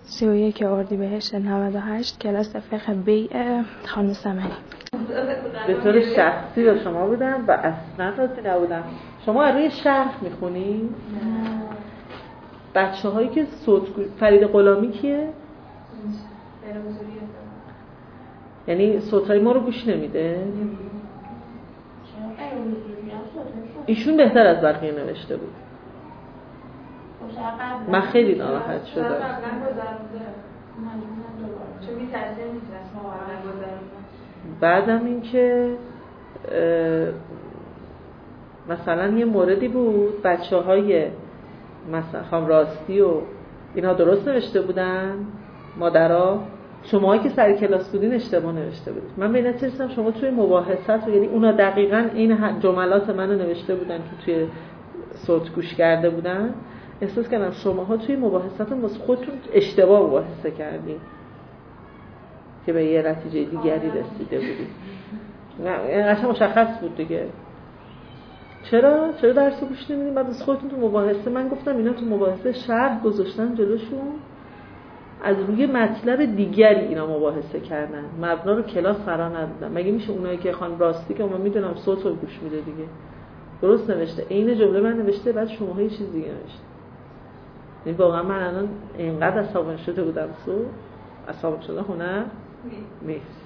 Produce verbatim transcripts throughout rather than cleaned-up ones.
سی و یک اردیبهشت نود و هشت، کلاس فقه بیع خانم سمنی. به طور شخصی با شما بودم و اصلا راضی نبودم. شما روی شرح میخونی؟ نه. بچه هایی که صوت فرید غلامی کیه؟ یعنی صوت های ما رو گوش نمیده؟ ایشون بهتر از بقیه نوشته بود. من خیلی ناراحت شدم. بعدم این که مثلا یه موردی بود بچه های مثلا خانم راستی و اینا درست نوشته بودن، مادرها، شماهایی که سر کلاس بودین اشتباه نوشته بودید. من به این نتیجه رسیدم شما توی مباحثت و یعنی اونا دقیقاً این جملات منو نوشته بودن که توی صوت گوش کرده بودن. احساس کردم شماها توی مباحثتون واسه خودتون اشتباه مباحثه کردین که به یه نتیجه دیگری رسیده بودید. این قشنگ مشخص بود دیگه. چرا؟ چرا درس گوش نمیدین؟ بعد از خودتون تو مباحثه من گفتم اینا تو مباحثه شرح گذاشتن جلوشون، از روی مطلب دیگری اینا مباحثه کردن، مبنا رو کلاس قرار ندادن. مگه میشه اونایی که خانم راستی که من میدونم صوت رو گوش میده دیگه درست نوشته، عین جمله من نوشته بعد شماها یه چیز دیگه نوشته. یعنی واقعا من الان اینقدر عصبانی شده بودم سو عصبانی شده هنر نیست.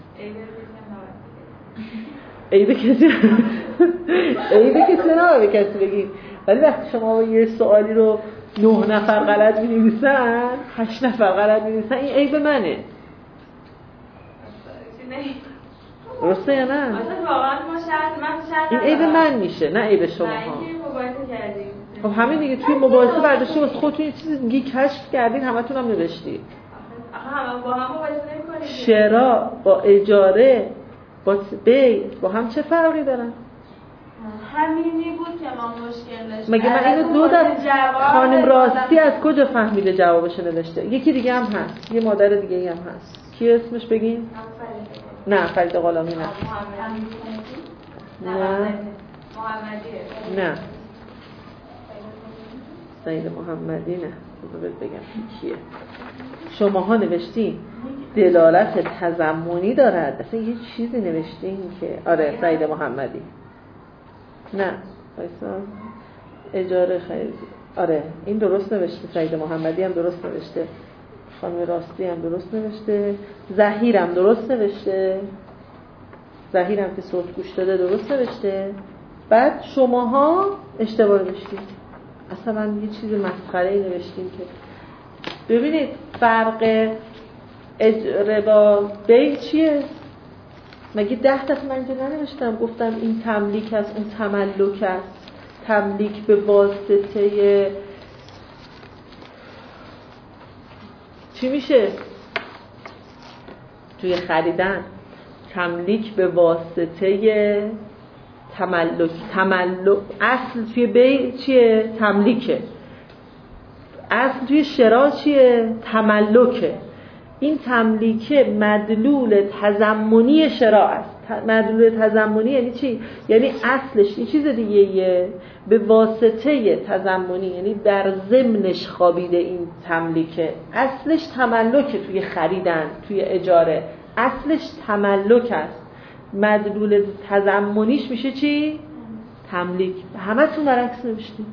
عیب کسی عیب کسی نه به کسی بگید، ولی وقتی شما یه سوالی رو نه نفر غلط می‌نویسن، هشت نفر غلط می‌نویسن، این عیب منه. درسته یا نه؟ اصلا واقعا ما شرط من شرط این عیب من میشه نه عیب شما ها. خب همین دیگه توی مباحثه برداشتی واسه خودتون یه چیز دیگه کشف کردین، همتون هم نوشتید. آخه همه با هم مباحثه نمی‌کنید. شراء با اجاره با بیع با هم چه فرقی دارن؟ همینی بود که ما مشکل داشتیم. مگه من اینو دو دست خانم راستی از کجا فهمیده جوابش نوشته؟ یکی دیگه هم هست، یه مادر دیگه هم هست. کی اسمش بگین؟ نه فرید غلامی نه. نه محمدیه. نه سید محمدی نه. بذار بگم کیه. شماها نوشتین دلالت تضمنی دارد، اصلا یه چیزی نوشتین که آره سید محمدی. نه وایسا اجاره خرید، آره این درست نوشته، سید محمدی هم درست نوشته، خانم راستی هم درست نوشته، ظهیر هم درست نوشته، ظهیر هم که صوت گوش داده درست نوشته. بعد شماها اشتباه نوشتید، اصلا یه چیز مسخره‌ای نوشتین که ببینید فرق اجاره با بیع چیه؟ مگه ده دفعه من اینجا ننوشتم گفتم این تملیک است اون تملک است، تملیک به واسطه چی میشه؟ توی خریدن تملیک به واسطه تملک، تملک اصل توی بیع چیه؟ تملیکه. اصل توی شراء چیه؟ تملکه. این تملیکه مدلول تضمنی شراء است. مدلول تضمنی یعنی چی؟ یعنی اصلش یه چیز دیگه یه به واسطه تضمنی، یعنی در ضمنش خوابیده این تملیکه. اصلش تملکه توی خریدن، توی اجاره اصلش تملک است. مدلول تضمنیش میشه چی؟ تملیک. همه تون برعکس نوشتیم.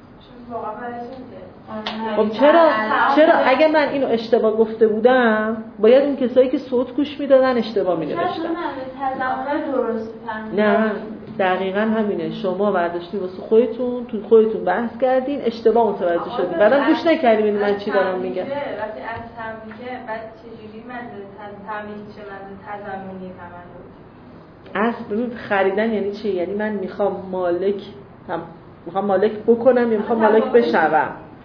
خب چرا چرا اگه من اینو اشتباه گفته بودم باید اون کسایی که صوت گوش میدادن اشتباه می‌نوشتن؟ نه دقیقاً همینه. شما برداشتین واسه خودتون تو خودتون بحث کردین، اشتباه متوجه شدین، بعدم گوش نکردین من چی دارم میگم. وقتی از تملیکه بعد چجوری مدلول تملیک چه مدلول تضمنی تملک؟ اصل ببین خریدن یعنی چی؟ یعنی من میخوام مالک هم میخوام مالک بکنم یا میخوام مالک بشوم.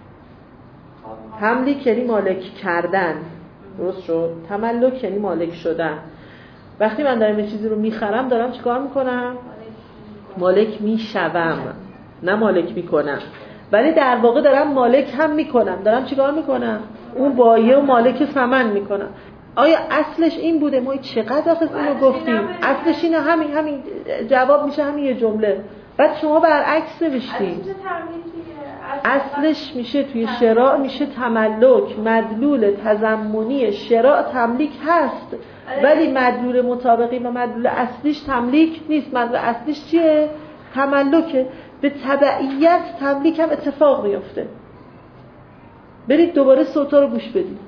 تملیک یعنی مالک کردن، درست شد؟ تملک یعنی مالک شدن. وقتی من دارم یه چیزی رو میخرم دارم چیکار میکنم؟ مالک میشوم، نه مالک میکنم. ولی در واقع دارم مالک هم میکنم. دارم چیکار میکنم؟ اون بایع و مالک ثمن میکنم. آیا اصلش این بوده؟ ما چقدر آخه اینو گفتیم. اصلش اینه، همین همین جواب میشه همین یه جمله. بعد شما برعکس نوشتین. اصلش میشه توی شراع میشه تملک. مدلول تضمنی شراع تملیک هست، ولی مدلول مطابقی و مدلول اصلیش تملیک نیست. مدلول اصلیش چیه؟ تملکه. به تبعیت تملیک هم اتفاق میفته. برید دوباره صوتا رو گوش بدید.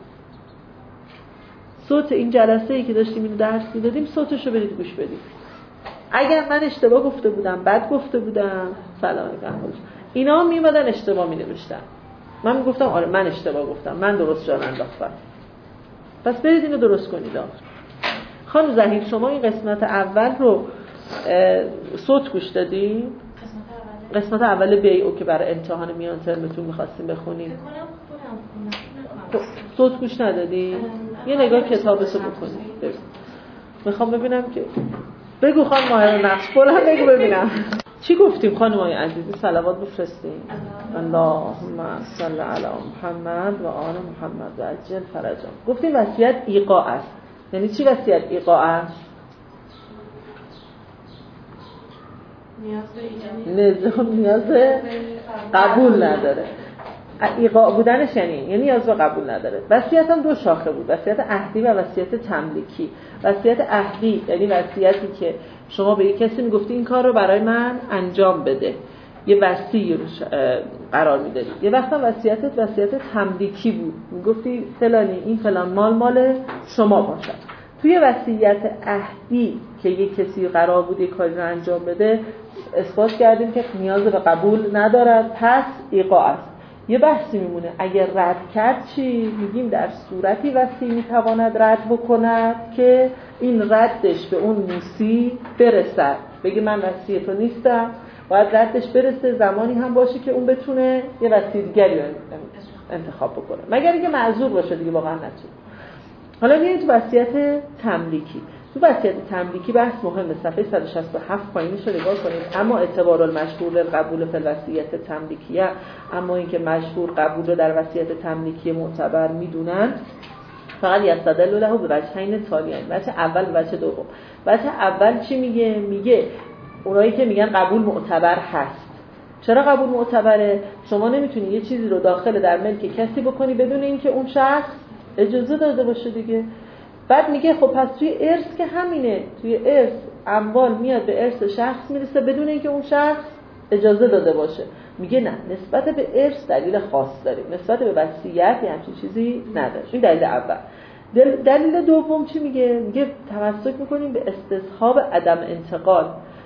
صوت این جلسه ای که داشتیم اینو درس میدادیم صوتش رو برید گوش بدید. اگر من اشتباه گفته بودم، بد گفته بودم، سلام علیکم، اینا میومدن اشتباه مینوشتن، من میگفتم آره من اشتباه گفتم، من درست جان انداختم. پس برید اینو درست کنید. خانم زهیر شما این قسمت اول رو صوت گوش دادی؟ قسمت اول بیعو که برای امتحان میان ترمتون می‌خواستیم بخونیم. صوت گوش ندادی؟ یه نگاه کتابتو بکنید. میخوام ببینم که بگو خانم ماهر نقش بلند بگو ببینم چی گفتیم. خانمای عزیزی صلوات بفرستیم. اللهم صل علی محمد و آل محمد و عجل فرجهم. گفتیم وصیت ایقاع است. یعنی چی وصیت ایقاع است؟ نظام نیاز قبول نداره. ایقاع بودنش یعنی یعنی نیاز به قبول نداره. وصیت هم دو شاخه بود، وصیت عهدی و وصیت تملیکی. وصیت عهدی یعنی وصیتی که شما به یک کسی میگفتی این کار رو برای من انجام بده، یه وصیتی رو قرار میدادی. یه وقتا وصیتت وصیت تملیکی بود، میگفتی فلانی این فلان مال مال شما باشد. توی وصیت عهدی که یک کسی قرار بود یک کاری رو انجام بده اثبات کردیم که نیاز به قبول ندارد، پس ایقاع است. یه بحثی میمونه اگر رد کرد چی؟ میگیم در صورتی وصی میتواند رد بکند که این ردش به اون موسی برسد. بگه من وصی تو نیستم، باید ردش برسه، زمانی هم باشه که اون بتونه یه وصی دیگری رو انتخاب بکنه، مگر اینکه معذور باشه دیگه واقعا نتونه. حالا میاییم تو وصیت تملیکی. تو وصیت تملیکی بحث مهمه، صفحه صد و شصت و هفت پایینش رو نگاه کنید. اما اعتبار المشهور للقبول فی الوصیت تملیکیه، اما اینکه مشهور قبول رو در وصیت تملیکی معتبر میدونند، فقط یستدل له به وجهین تالیین. وجه اول و وجه دوم. وجه اول چی میگه؟ میگه اونایی که میگن قبول معتبر هست. چرا قبول معتبره؟ شما نمیتونی یه چیزی رو داخل در ملک کسی بکنی بدون اینکه اون شخص اجازه داده باشه دیگه. بعد میگه خب پس توی ارث که همینه، توی ارث اموال میاد به ارث شخص میرسه بدون اینکه اون شخص اجازه داده باشه. میگه نه، نسبت به ارث دلیل خاص داریم، نسبت به وصیت همچین چیزی نداره. این دلیل اول. دل... دلیل دوم چی میگه؟ میگه تمسک میکنیم به استصحاب عدم انتقال.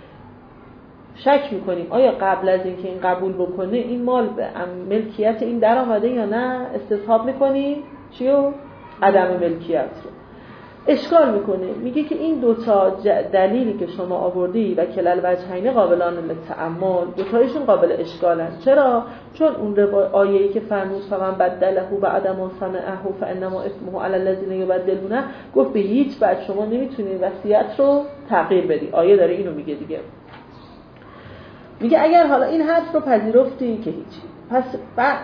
شک میکنیم آیا قبل از اینکه این قبول بکنه این مال به ملکیت این در آمده یا نه. استصحاب میکنیم چیو؟ عدم ملکیت رو. اشکال میکنه، میگه که این دوتا دلیلی که شما آوردی و کلل وجهین قابلان للتأمل، دوتایشون قابل اشکالن. چرا؟ چون اون آیه‌ای که فرمود فمن بدله بعد ما سمعه فانما اسمه علی الذین یبدلونه، گفت به هیچ وجه شما نمیتونید وصیت رو تغییر بدی. آیه داره اینو میگه دیگه. میگه اگر حالا این حرف رو پذیرفتی که هیچی، پس بعد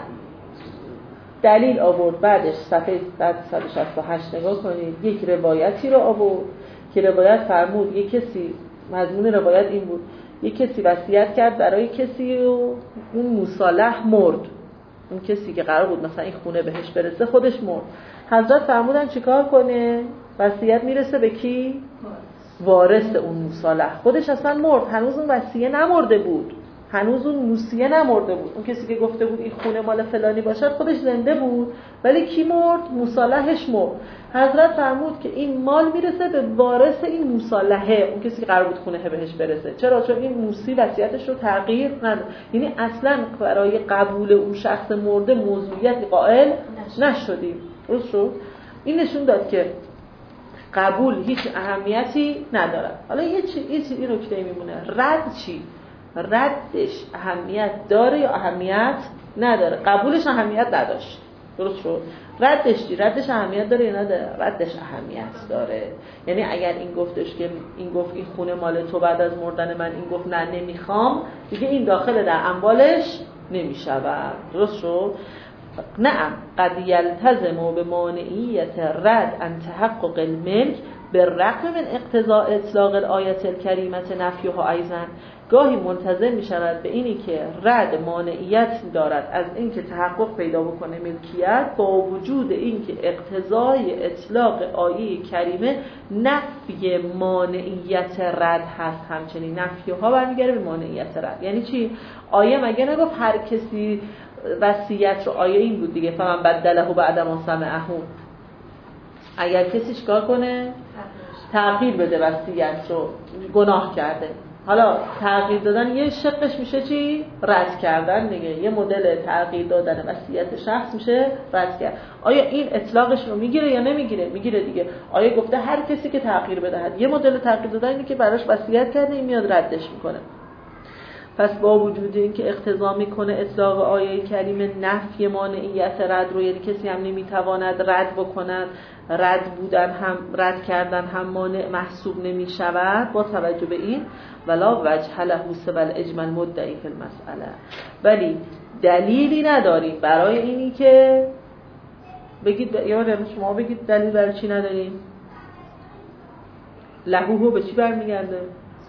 دلیل آورد. بعدش صفحه صد و شصت و هشت نگاه کنید، یک روایتی رو آورد که روایت فرمود یک کسی، مضمون روایت این بود، یک کسی وصیت کرد برای کسی و اون مصالح مرد. اون کسی که قرار بود مثلا این خونه بهش برسه خودش مرد. حضرت فرمودن چیکار کنه؟ وصیت میرسه به کی؟ وارث اون مصالح. خودش اصلا مرد، هنوز اون وصیه نمرده بود، هنوز اون موصیه نمرده بود. اون کسی که گفته بود این خونه مال فلانی باشد خودش زنده بود، ولی کی مرد؟ مصالحش مرد. حضرت فرمود که این مال میرسه به وارث این مصالحه، اون کسی که قرار بود خونه بهش برسه. چرا؟ چون این موصی وصیتش رو تغییر نداد. یعنی اصلا برای قبول اون شخص مرده موضوعیت قائل نشدیم. درست شد؟ این نشون داد که قبول هیچ اهمیتی نداره. حالا یه چی یه چیزی نکته میمونه، رد چی؟ ردش اهمیت داره یا اهمیت نداره؟ قبولش اهمیت نداشت. درست شد؟ ردش چی؟ ردش اهمیت داره یا نداره؟ ردش اهمیت داره. یعنی اگر این گفتش که این گفت این خونه مال تو بعد از مردن من، این گفت نه نمیخوام، دیگه این داخل در اموالش نمیشود. درست شد؟ نعم قد یلتزم به مانعیت رد ان تحقق الملک بالرغم من اقتضاء اطلاق الآیت الکریمه نفیها ایضا. گاهی منتظر می شود به اینی که رد مانعیت دارد از اینکه تحقق پیدا بکنه ملکیت، با وجود اینکه اقتضای اطلاق آیه کریمه نفی مانعیت رد هست. همچنین نفی ها برمیگره به مانعیت رد. یعنی چی؟ آیه مگه نگفت هر کسی وصیت رو، آیه این بود دیگه، فمن بدله بعد ما سمعه، اگر کسی چیکار کنه تغییر بده وصیت رو گناه کرده. حالا تغییر دادن یه شقش میشه چی؟ رد کردن دیگه. یه مدل تغییر دادن وصیت شخص میشه رد کرد. آیا این اطلاقش رو میگیره یا نمیگیره؟ میگیره دیگه. آیا گفته هر کسی که تغییر بدهد. یه مدل تغییر دادن اینه که براش وصیت کرده، این میاد ردش میکنه. پس با وجود اینکه اقتضا میکنه اطلاق آیه کریمه نفی مانعیت رد رو، یعنی کسی هم نمیتواند رد بکند، رد بودن هم رد کردن هم مانع محسوب نمیشود، با توجه به این ولا وجه له سوى الاجماع المدعی فی المسئله، ولی دلیلی نداریم برای اینی که بگید، یا شما بگید دلیل برای چی نداریم؟ لهوهو به چی برمیگرده؟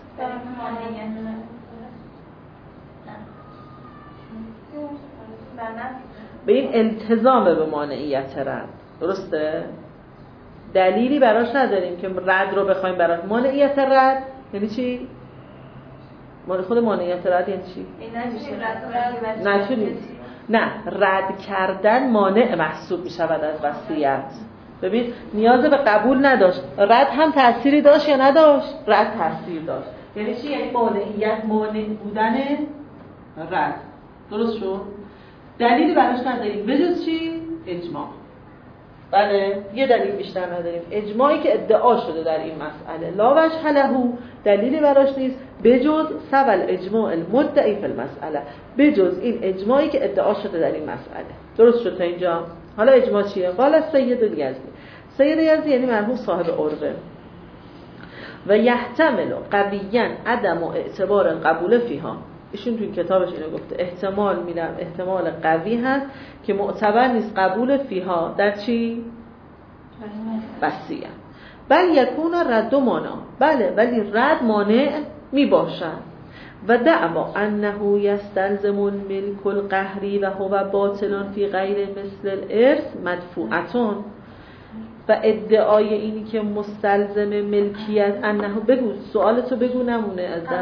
به این التزام به مانعیت رد. درسته؟ دلیلی براش نداریم که رد رو بخوایم براش. مانعیت رد یعنی چی؟ خود مانعیت رد یعنی چی؟ نه چی نیست. نه، رد کردن مانع محسوب می شود از وصیت. ببین نیاز به قبول نداشت، رد هم تأثیری داشت یا نداشت؟ رد تأثیر داشت. یعنی چی؟ یعنی مانعیت مانع بودن رد. درست شد؟ دلیلی براش نداریم بجز چی؟ اجماع. بله، یه دلیل بیشتر نداریم، اجماعی که ادعا شده در این مسئله. لا وجه له، دلیلی براش نیست بجز سوى الاجماع المدعی فی المسئله، بجز این اجماعی که ادعا شده در این مسئله. درست شد تا اینجا؟ حالا اجماع چیه؟ قال سید یزدی. سید یزدی یعنی مرحوم صاحب عروه. و یحتمل قویاً عدم اعتبار القبول فیها. ایشون تو این کتابش اینو گفته، احتمال میدم احتمال قوی هست که معتبر نیست قبول فیها در چی؟ وصیت. بل یکون رد مانا، بله ولی رد مانع می باشد. و دعوا انه یستلزم الملک القهری و هو باطل فی غیر مثل الارث مدفوعتون. و ادعای اینی که مستلزم ملکیت انه، بگو سوالتو بگو نمونه از درس.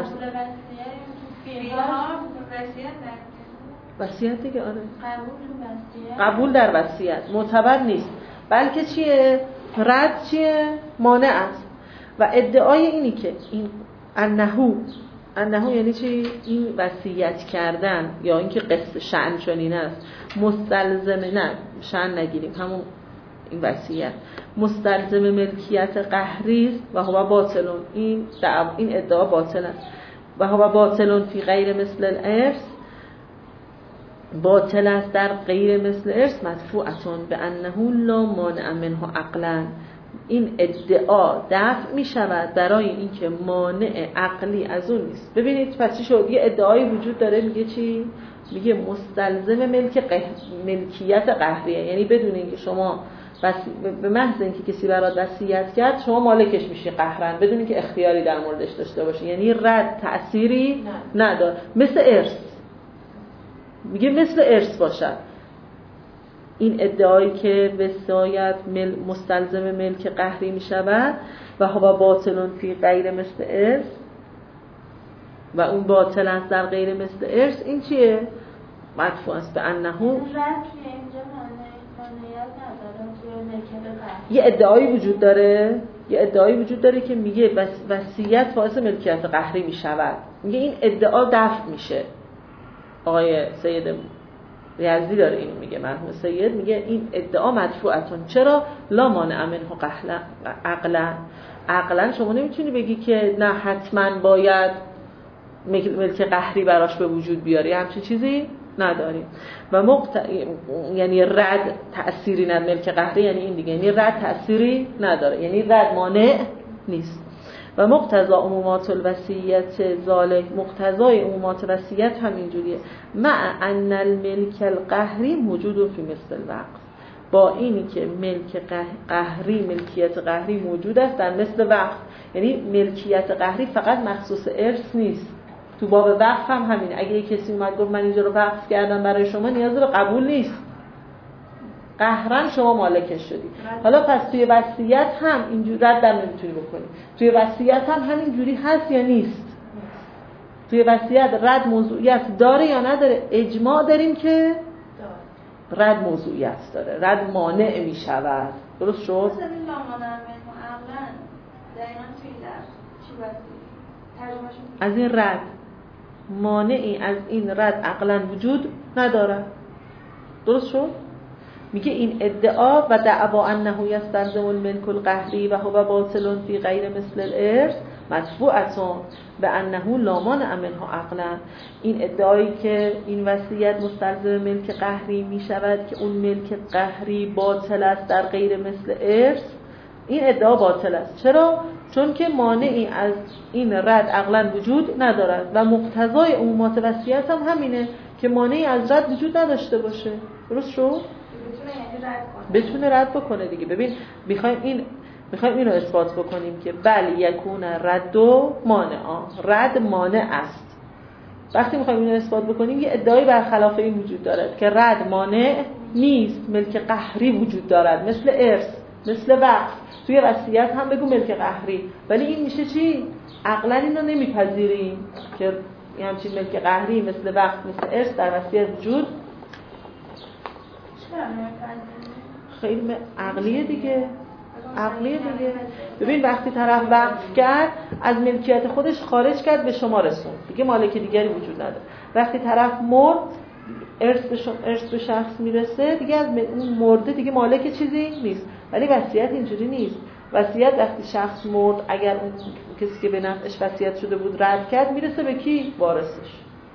وصیت دیگه. آره، قبول در وصیت معتبر نیست، بلکه چیه؟ رد چیه؟ مانع است. و ادعای اینی که این انهو انهو یعنی چی؟ این وصیت کردن یا اینکه قصه شأن چنین است مستلزم، نه شأن نگیریم، همون این وصیت مستلزم ملکیت قهری است و هو باطلون، این این ادعا باطل است. و هو باطلون فی غیر مثل الارث، باطل است در غیر مثل ارث مدفوعتون به انه لا مانع منه عقلا. این ادعا دفع می شود برای اینکه مانع عقلی از اون نیست. ببینید پس چی شد؟ یه ادعایی وجود داره میگه چی؟ میگه مستلزم ملک قه... ملکیت قهریه، یعنی بدون اینکه شما بس به محض اینکه کسی برات وصیت کرد شما مالکش میشی قهرن، بدون اینکه اختیاری در موردش داشته باشی، یعنی رد تأثیری نداره. مثل ارث، میگه مثل ارث باشد. این ادعایی که وصایت مل... مستلزم ملک قهری میشود و هوا باطلون فی غیر مثل ارث، و اون باطل است در غیر مثل ارث، این چیه؟ مدفوع است به انه یه ادعایی وجود داره، یه ادعایی وجود داره که میگه وصیت باعث ملکیت قهری میشود، میگه این ادعا دفع میشه. آقای سید یزدی داره اینو میگه، مرحوم سید میگه این ادعا مدفوعتون. چرا؟ لا مانع منه عقلا. عقلا شما نمیتونی بگی که نه حتما باید ملک قهری براش به وجود بیاری، همچین چیزی نداریم. و مقت... یعنی رد تأثیری نداره، ملک قهری یعنی این دیگه، یعنی رد تأثیری نداره، یعنی رد مانع نیست. و مقتضا عمومات الوصیت ذالک، مقتضای عمومات وصیت همینجوریه. مع ان الملک القهری موجود فی مثل الوقف، با اینی که ملک قهری، ملکیت قهری موجود است در مثل وقف. یعنی ملکیت قهری فقط مخصوص ارث نیست، تو باب وقف هم همین. اگه یک کسی اومد گفت من اینجا رو وقف کردم برای شما، نیاز به قبول نیست، قهرن شما مالکش شدی. حالا پس توی وصیت هم اینجوری رد در نمیتونی بکنی. توی وصیت هم همین جوری هست یا نیست؟ توی وصیت رد موضوعیت داره یا نداره؟ اجماع داریم که رد موضوعیت داره، رد مانع می شود. درست شد؟ مثلا این لامانه منو عقلا دقیقا توی درس چی بسید؟ ترجمهشون از این رد مانعی از این رد عقلا وجود نداره. درست شد؟ میگه این ادعا و دعوا انه یستلزم الملک القهری و هو باطل فی غیر مثل الارث مدفوعه به انه لا مانع منه عقلا. این ادعایی که این وصیت مستلزم ملک قهری میشود که اون ملک قهری باطل است در غیر مثل ارث، این ادعا باطل است. چرا؟ چون که مانعی از این رد عقلا وجود ندارد و مقتضای عمومات وصیت هم همینه که مانعی از رد وجود نداشته باشه. درست شد؟ بتونه رد بکنه دیگه. ببین میخوایم این میخوایم اینو اثبات بکنیم که بل یکون رد و مانعا، رد مانع است. وقتی میخوایم اینو اثبات بکنیم یه ادعای برخلاف این وجود دارد که رد مانع نیست، ملک قهری وجود دارد، مثل ارث، مثل وقف. توی وصیت هم بگو ملک قهری، ولی این میشه چی؟ عقلا اینو نمیپذیریم که همچین ملک قهری مثل وقف مثل ارث در وصیت وجود خیلی عقلیه دیگه، عقلیه دیگه. ببین وقتی طرف وقف کرد از ملکیت خودش خارج کرد به شما رسون، دیگه مالک دیگری وجود نداره. وقتی طرف مرد ارث به شما، ارث به شخص میرسه، دیگه از اون مرده دیگه مالک چیزی نیست. ولی وصیت اینجوری نیست. وصیت وقتی شخص مرد، اگر اون کسی که به نفعش وصیت شده بود رد کرد، میرسه به کی؟ وارثش.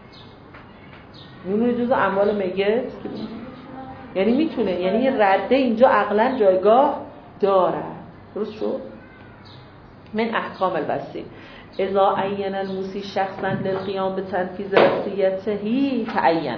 میمونه جزء اموال میت، یعنی میتونه، یعنی رده اینجا عقلا جایگاه داره. درست شد؟ من احکام الوصی اذا عین الموصی شخصا للقیام به تنفیذ وصیته تعین.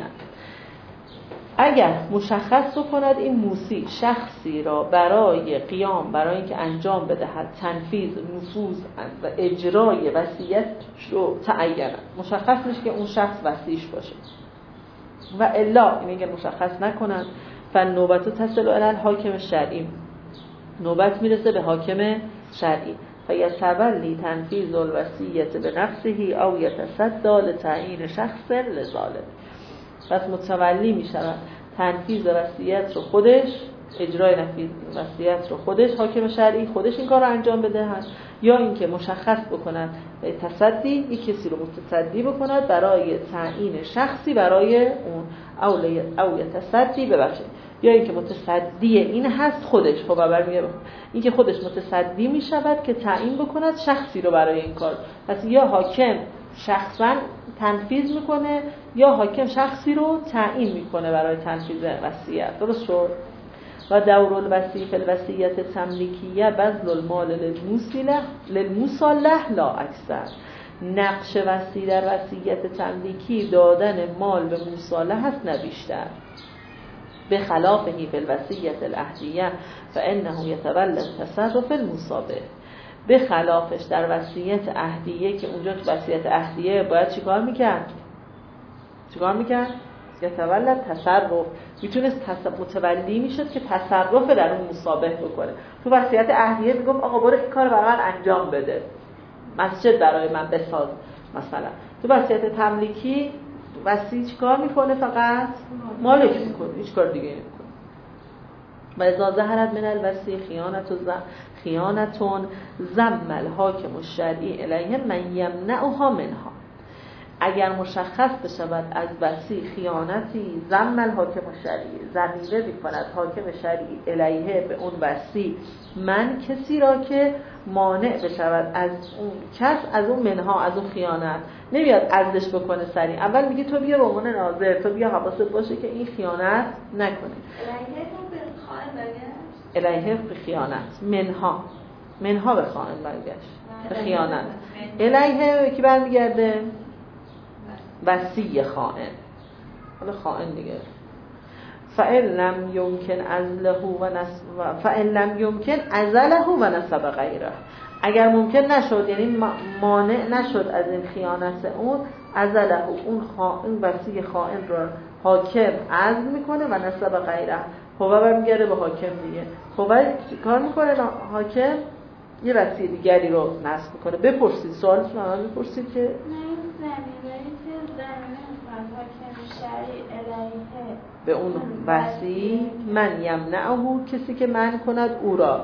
اگر مشخص بکند این موصی شخصی را برای قیام، برای اینکه انجام بدهد تنفیذ، نفوذ و اجرای وصیت رو تعین، مشخص میشه که اون شخص وصیش باشه. و الا این میگه مشخص نکنن فالنوبت تصل الی الحاکم شرعی، نوبت میرسه به حاکم شرعی. فیتولی تنفیذ الوصیت به نفسه او یتصدی لتعیین شخص لذالک. پس متولی میشود تنفیذ وصیت رو خودش، اجرای نفیذ وصیت رو خودش، حاکم شرعی خودش این کار رو انجام بده هست، یا اینکه مشخص بکنن تصدی، یک کسی رو متصدی بکند برای تعیین شخصی برای اون، اولی او تصدی ببخشید، یا اینکه متصدی این هست خودش. خب بابر میگه این که خودش متصدی میشود که تعیین بکند شخصی رو برای این کار. پس یا حاکم شخصا تنفیذ میکنه یا حاکم شخصی رو تعیین میکنه برای تنفیذ وصیت. درست شد؟ و دور الوصی فی الوصیت تملیکیه بذل المال للموصله للمصالح لا اکثر. نقش وصی در وصیت تملیکی دادن مال به مصالح است نه بیشتر. به خلافه فی الوصیت العهدیه فانه یتولى تصرف المصابه. به خلافش در وصیت عهدیه که اونجا تو وصیت عهدیه باید چیکار میکرد؟ چیکار میکرد؟ یتولد تصرف، میتونست متولی میشد که تصرف در اون مصابه بکنه. تو وصیت عهدیه میگم آقا برو این کار برای من انجام بده، مسجد برای من بساز مثلا. تو وصیت تملیکی وصی چیکار میکنه؟ فقط مالک میکنه، هیچ کار دیگه نمیکنه. و اذا ظهرت من الوصی خیانت و خیانتون ذم الحاکم الشرعی الیه من یمنعها منها. اگر مشخص بشود از وصی خیانتی، ذم الحاکم الشرعی، ضمیره میکند حاکم شرعی الیه به اون وصی، من کسی را که مانع بشود از اون کس، از اون منها، از اون خیانت. نمیاد عزلش بکنه سریع، اول میگه تو بیا به عنوان ناظر، تو بیا حواست باشه که این خیانت نکنه. الیه به خیانت، منها منها به خائن برگشت، به خیانت. الیه کی برمیگرده؟ وصی خائن. حالا خائن دیگه. فإن لم يمكن عزله و نسب فإن لم يمكن عزله و نسب غیره. اگر ممکن نشد، یعنی مانع نشد از این خیانت اون، ازله اون خائن وصی خائن رو حاکم عزل میکنه و نسب غیره، هو برمیگرده به حاکم دیگه. هو کار میکنه حاکم یه وصی دیگری رو نصب میکنه. بپرسید سوالتون رو بپرسید که به اون وصی من یمنعه، کسی که منع کند او را،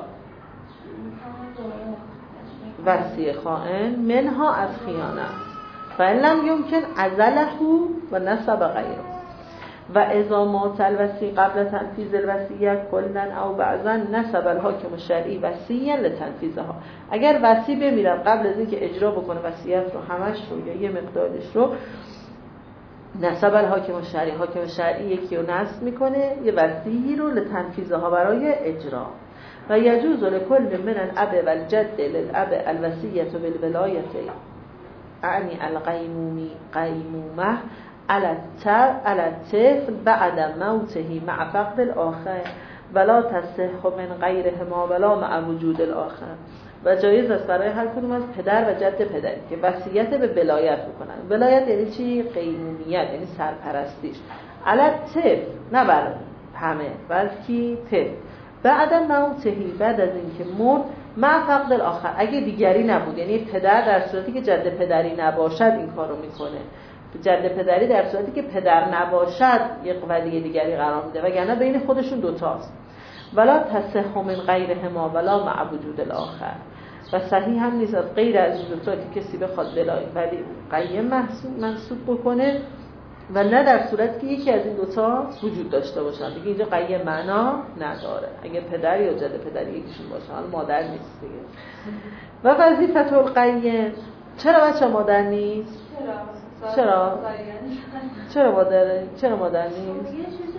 وصی خائن منها از خیانت، فإن لم يمكن عزله و نسب غیره. و اذا مات الوصی قبل تنفیذ الوصیه کلا او بعضا نسب الحاکم الشرعی وصیا لتنفیذها. اگر وصی بمیره قبل از اینکه اجرا بکنه وصیت رو همش رو یا یه مقدارش رو، نسب الحاکم الشرعی، حاکم شرعی یکی رو نصب میکنه یه وصی رو لتنفیذها برای اجرا. و یجوز لکل من الاب و الجد للاب الوصیه بالولایه اعنی القیمومی قیمومه على الطفل بعد موته مع فقد الاخر ولا تصح من غیرهما ولا مع وجود الاخر. و جایز است برای هر کدوم از پدر و جد پدری که وصیت به ولایت بکنن. ولایت یعنی چی؟ قیمومیت، یعنی سرپرستیش. على الطفل، نه بر همه، بلکه طفل بعد موته، بعد از اینکه مرد، مع فقد الاخر، اگه دیگری نبود، یعنی پدر در صورتی که جد پدری نباشد این کارو میکنه. جد پدری در صورتی که پدر نباشد یک ولی دیگری قرار میده، وگرنه بین خودشون دوتاست. ولا تصح من غیرهما ولا مع وجود الاخر. و صحیح هم نیست از غیر از این دوتا که کسی بخواد ولی قیم منصوب بکنه و نه در صورتی که یکی از این دوتا وجود داشته باشن. دیگه اینجا قیم معنا نداره. اگه پدر یا جد پدری یکیشون باشه، حالا مادر نیست دیگه. و وظیفه القیم، چرا بچه مادر نیست؟ چرا؟ چرا؟ چرا مادره؟ چرا مادر نیست؟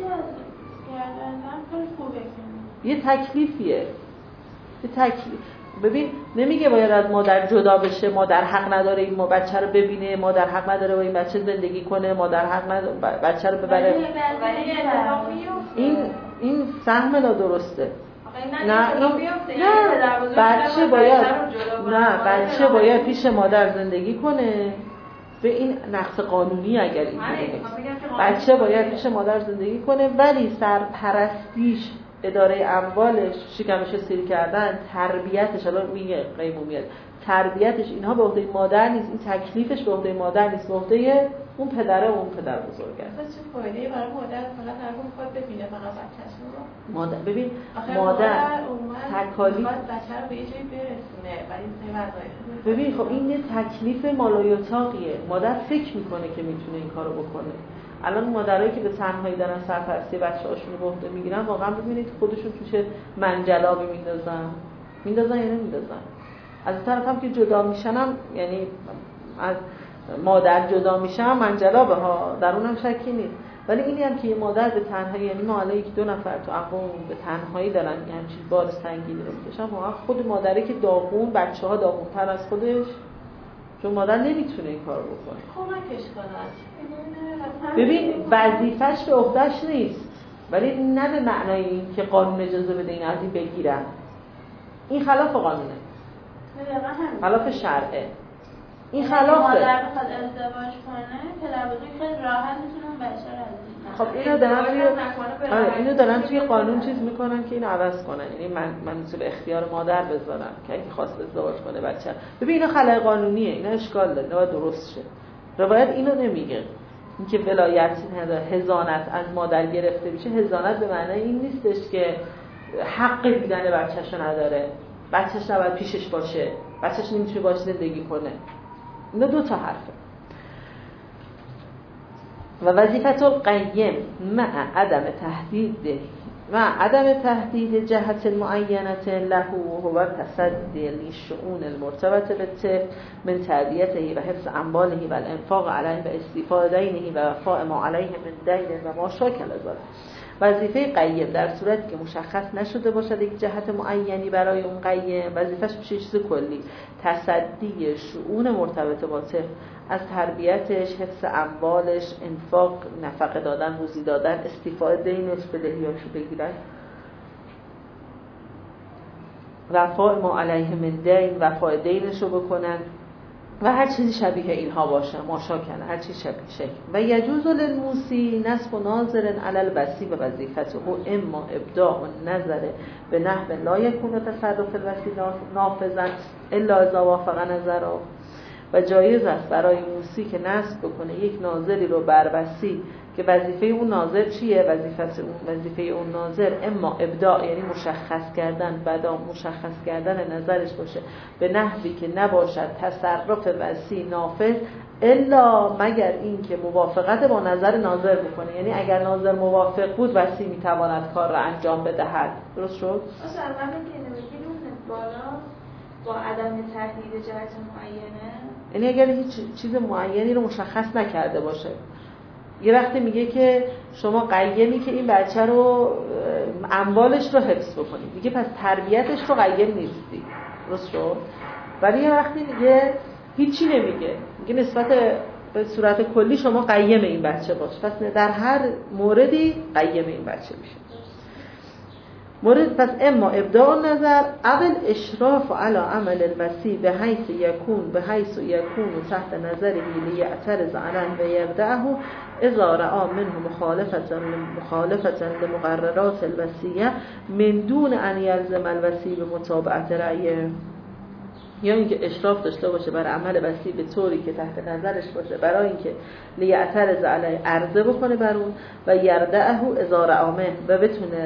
یه تکلیفیه. یه تکلیف. ببین نمیگه باید از مادر جدا بشه، مادر حق نداره این بچه رو ببینه، مادر حق نداره با این بچه زندگی کنه، مادر حق نداره بچه رو ببره. این این سهم نادرسته. نه این نه بچه باید نه بچه باید پیش مادر زندگی کنه. به این نقص قانونی اگر این بچه باید پیش مادر زندگی کنه، ولی سرپرستیش، اداره اموالش، شکمش سیر کردن، تربیتش، حالا میگه قیمومیت، تربیتش، اینها به عهده مادر نیست. این تکلیفش به عهده مادر نیست، به عهده اون پدره و اون پدر بزرگ است. چه فایده‌ای برای مادر فقط هر کدوم خود ببینه فقط بچه‌شون رو؟ مادر ببین مادر تکالیف بچه رو به یه جایی برسونه ولی سه وظایف. ببین خب این یه تکلیف مالایاتاقیه. مادر فکر میکنه که میتونه این کارو بکنه. الان مادرایی که به تنهایی دارن سرپرستی بچه‌هاشون رو به عهده میگیرن، واقعا ببینید خودشون تو چه منجلابی میندازن. میندازن یا نمیندازن. از این طرف هم که جدا میشنم، یعنی از مادر جدا میشم منجلابه ها، در اونم شکی نیست. ولی اینی هم که یه مادر به تنهایی، یعنی ما الان یک دو نفر تو اقوام به تنهایی دارن یه همچین بار سنگینی رو میکشن، واقعا خود مادره که داغون، بچه‌ها داغون‌تر از خودش، چون مادر نمیتونه این کارو بکنه. کمکش کنه. ببین وظیفه‌ش به عهده‌اش نیست، ولی نه به معنای این که قانون اجازه بده این از این بگیرن. این خلاف قانونه. خلاف شرعه. این خلافه. مادر بخواد ازدواج کنه، پدر بزرگ خیلی راحت میتونن بچه رو از خب اینو دارن توی آره اینو دارن توی قانون چیز میکنن که اینو عوض کنن، یعنی من منصوب اختیار مادر بذارن که اگه خواست ازدواج کنه بچه. ببین اینا خلای قانونیه، اینا اشکال داره، باید درست شه. روایت اینو نمیگه. اینکه ولایت نداره، حضانت از مادر گرفته میشه. حضانت به معنای این نیستش که حق دیدن بچه‌شو نداره، بچه‌ش نباید پیشش باشه، بچه‌ش نمیتونه باهاش زندگی کنه. اینا دو تا حرفه. و وظیفه القیم مع عدم تهدید مع عدم تهدید جهت معینه له هو تصدی للشؤون المرتبطه بالطفل من تربیته و حفظ امواله و الانفاق علیه و استیفاء دینه و وفاء ما علیه من دین و ما شاکل ذلك. وظیفه قیم در صورتی که مشخص نشده باشد یک جهت معینی برای اون قیم، وظیفش میشه چیز کلی، تصدی شؤون مرتبط با طفل، از تربیتش، حفظ اموالش، انفاق، نفقه دادن، روزی دادن، استیفاء دینش، بدهیاشو بگیرن وفاء ما علیه من دین، وفاء دینش رو بکنن و هر چیزی شبیه اینها باشه، ماشا کنه هر چیز شبیه شکل. و یجوز للموسی نصب ناظر علی الوصی و وظیفته اما ابداع النظر به نحو لا یکون تصرف الوصی نافذا الا اذا وافق نظره. و جایز است برای موسی که نصب بکنه یک ناظری رو بر وصی که وظیفه اون ناظر چیه؟ وظیفه اون وظیفه اون ناظر اما ابداع یعنی مشخص کردن، بعدا مشخص کردن نظرش باشه به نحوی که نباشد تصرف وصی نافذ الا مگر این که موافقت با نظر ناظر بکنه. یعنی اگر ناظر موافق بود وصی میتواند کار را انجام بدهد. درست شد؟ اصلا قبل که نمیگیم بالا با عدم تحدید جهت معینه، یعنی اگر هیچ چیز معینی رو مشخص نکرده باشه. یه وقتی میگه که شما قیمی که این بچه رو اموالش رو حفظ بکنید، میگه پس تربیتش رو قیم نیستی. درست شد؟ ولی یه وقتی میگه هیچی نمیگه، میگه نسبت به صورت کلی شما قیم این بچه باش، پس در هر موردی قیم این بچه میشه. مورد پس اما ابداع نظر اول اشراف علی عمل الوصی به حیث یکون به حیث یکون تحت نظره لیعترض علیه و یردعه اذا رأى منه مخالفة مخالفة لمقررات الوصیه من دون ان یلزم الوصی به متابعت رأیه. یا اینکه اشراف داشته باشه بر عمل وصی به طوری که تحت نظرش باشه برای اینکه لیعترض علیه عرضه بکنه بر اون و یردعه اذا رأى منه و بتونه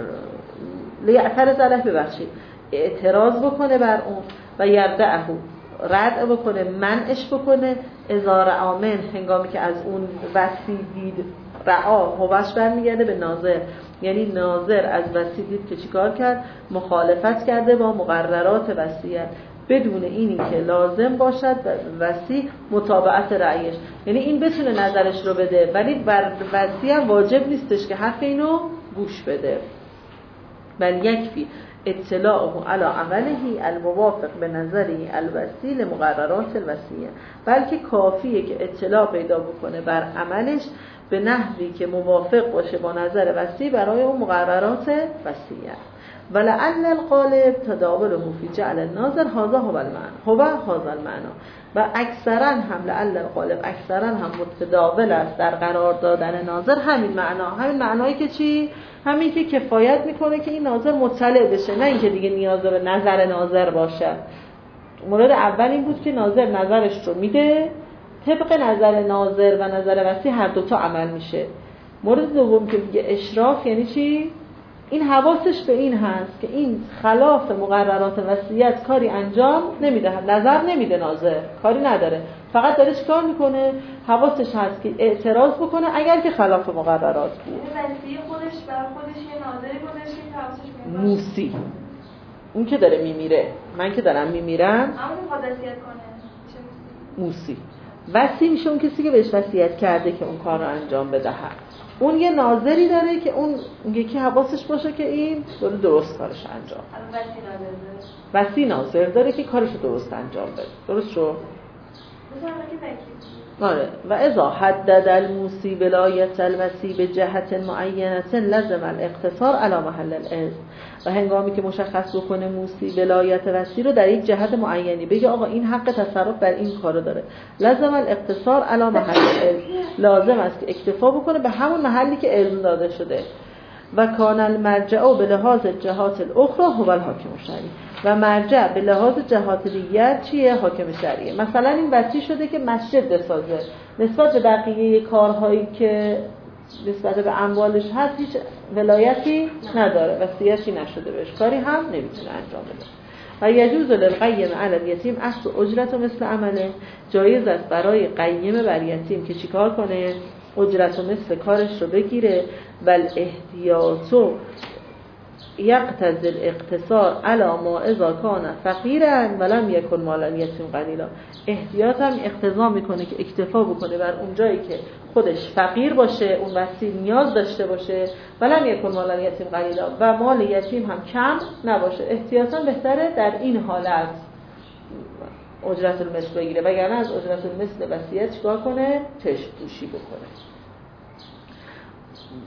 لیعترض علیه ببخشید اعتراض بکنه بر اون و یردعه رد بکنه، منعش بکنه اذا رأى منه هنگامی که از اون وصی دید. رعا هوش برمیگرده به ناظر، یعنی ناظر از وصی دید که چیکار کرد؟ مخالفت کرده با مقررات وصیت بدون اینی که لازم باشد وصی متابعت رأیش. یعنی این بتونه نظرش رو بده ولی بر وصی هم واجب نیستش که حرف اینو گوش بده. بل یکفی اطلاعه علی عمله الموافق به نظره الوصی لمقررات الوصیه، بلکه کافیه که اطلاع پیدا بکنه بر عملش به نحوی که موافق باشه با نظر وصی برای اون مقررات وصیه. ولعل القالب تداوله فی جعل الناظر هذا هو المعنى هو هذا المعنى. و اکثرا هم لعل القالب اکثرا هم متداول است در قرار دادن ناظر همین معنا، همین معنایی که چی؟ همین که کفایت میکنه که این ناظر مطلع بشه، نه اینکه دیگه نیاز به نظر ناظر باشه. مورد اول این بود که ناظر نظرش رو میده، طبق نظر ناظر و نظر وصی هر دوتا عمل میشه. مورد دوم که میگه اشراف یعنی چی؟ این حواسش به این هست که این خلاف مقررات وصیت کاری انجام نمیده، نظر نمیده، ناظر کاری نداره، فقط داره چیکار میکنه؟ حواسش هست که اعتراض بکنه اگر که خلاف مقررات بود. وصی خودش برای خودش یه ناظری گذاشته که حواسش به موسی اون که داره میمیره، من که دارم میمیرم اما میخواد وصیت کنه موسی. وصی میشه اون کسی که بهش وصیت کرده که اون کار رو انجام بده. اون یه ناظری داره که اون یکی حواسش باشه که این داره درست کارش انجام. وصی ناظر داره که کارش رو درست انجام بده. درست شد؟ آره. و اذا حدد الموسی ولایت الوصی به جهت معینه لزم الاقتصار علی محل الاذن. و هنگامی که مشخص بکنه موسی ولایت وصی رو در یک جهت معینی بگه آقا این حق تصرف بر این کارو داره، لازم الاقتصار علی محل الاذن، لازم است که اکتفا بکنه به همون محلی که اذن داده شده. و کان المرجع به لحاظ جهات الاخرى هو الحاکم الشرعی، و مرجع به لحاظ جهات دیگر چیه؟ حاکم شرعیه. مثلا این وصی شده که مسجد بسازه، نسبت به بقیه کارهایی که نسبت به اموالش هست هیچ ولایتی نداره، وصیتی نشده، بهش کاری هم نمیتونه انجام بده. و یجوز للقیم علی الیتیم اخذ اجرت مثل عمله، جایز است برای قیم بر یتیم که چیکار کنه؟ اجرت مثل کارش رو بگیره. بل احتیاطو یقتضی الاقتصار علی ما اذا کان فقیرا ولم یکن مال الیتیم قلیلا. احتیاط هم اقتضا میکنه که اکتفا بکنه بر اون جایی که خودش فقیر باشه، اون وصی نیاز داشته باشه، ولم یکن مال الیتیم قلیلا، و مال یتیم هم کم نباشه. احتیاطا بهتره در این حالت اجرت المثل بگیره، وگرنه از اجرت المثل وصیت چیکار کنه؟ چشم پوشی بکنه.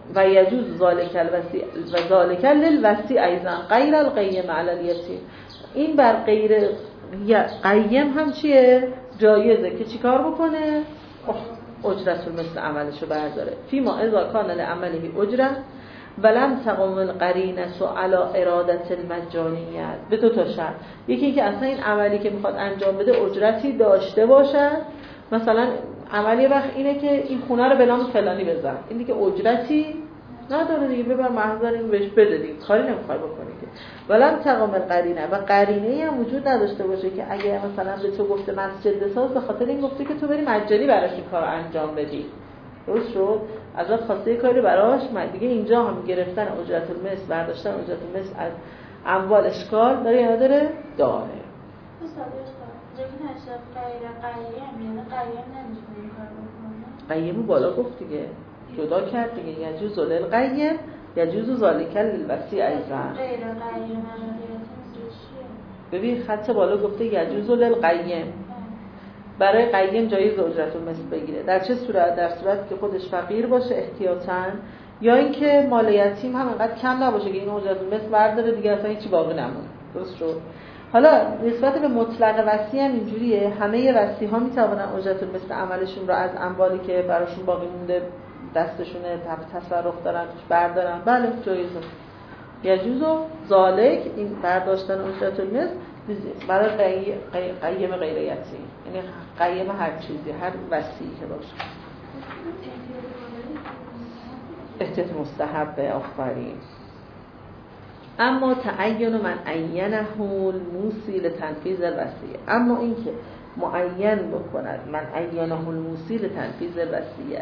و یجوز ذالک الوصی و ذالک للوصی ایضا غیر القیم علی الیتیم. این بر غیر قیم هم چیه؟ جایزه که چیکار بکنه؟ اجرت المثل عملشو برداره. فیما اذا کان لعمله اجره ولم تقم القرینه علی ارادت المجانیت. به دو تا شرط. یکی اینکه اصلا این عملی که میخواد انجام بده اجرتی داشته باشه. مثلا عملی وقت اینه که این خونه رو به نام فلانی بزن، این دیگه اجرتی نداره دیگه، ببر محضر این بهش بده دیگه، کاری نمیخوای بکنی که. ولم تقام القرینه، و قرینه‌ای هم وجود نداشته باشه که اگه مثلا به تو گفته مسجد بساز، به خاطر این گفته که تو بری مجانی براش این کارو انجام بدی. درست شد؟ ازت خواسته کاری براش، من دیگه اینجا هم گرفتن اجرت المثل، برداشتن اجرت المثل از اموال اشکال داره یا نداره؟ داره. قیمو بالا گفت دیگه، جدا کرد دیگه، یجوز للقیم یجوز ذالک للوصی ایضا. ببین خط بالا گفته یجوز للقیم، برای قیم جایز اجرت المثل بگیره. در چه صورت؟ در صورت که خودش فقیر باشه احتیاطاً، یا اینکه مال یتیم هم انقدر کم نباشه که این اجرت المثل برداره دیگه اصلا هیچی باقی نمونه. درست شد؟ حالا نسبت به مطلق وصی هم اینجوریه، همه وصی ها میتونن اجرت المثل عملشون رو از اموالی که براشون باقی مونده دستشونه تصرف دارن بردارن. بله جایزه. یجوز ذالک، این برداشتن اجرت المثل برای قیم غیر یتیم، یعنی قیم هر چیزی، هر وصی که باشه. احتیاط مستحبه. آفرین. اما تعین من عینه الموصی لتنفیذ الوصیه، اما اینکه معین بکند من عینه الموصی لتنفیذ الوصیه،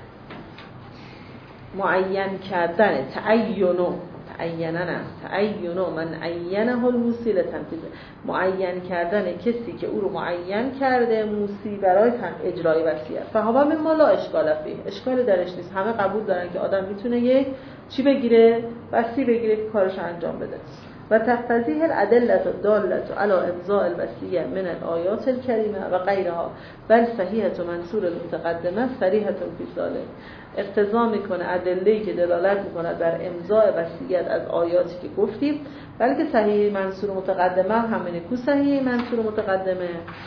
معین کردن، تعین تعین نه تعین من عینه الموصی لتنفیذ، معین کردن کسی که او رو معین کرده موصی برای تن اجرای وصیه. فهوا مما لا اشکال فیه، اشکال درش نیست، همه قبول دارن که آدم میتونه یک چی بگیره؟ وصی بگیره که کارش انجام بده. و تقتضیه الادله الداله علی امضاء الوصیه من الآیات الکریمه و غیرها بل صحیحه منصور المتقدمه صریحه فی ذلک. اقتضا میکنه ادله‌ای که دلالت میکنه بر امضاء وصیت از آیاتی که گفتیم، بلکه صحیح منصور متقدمه هم همینه. کو صحیح منصور متقدمه؟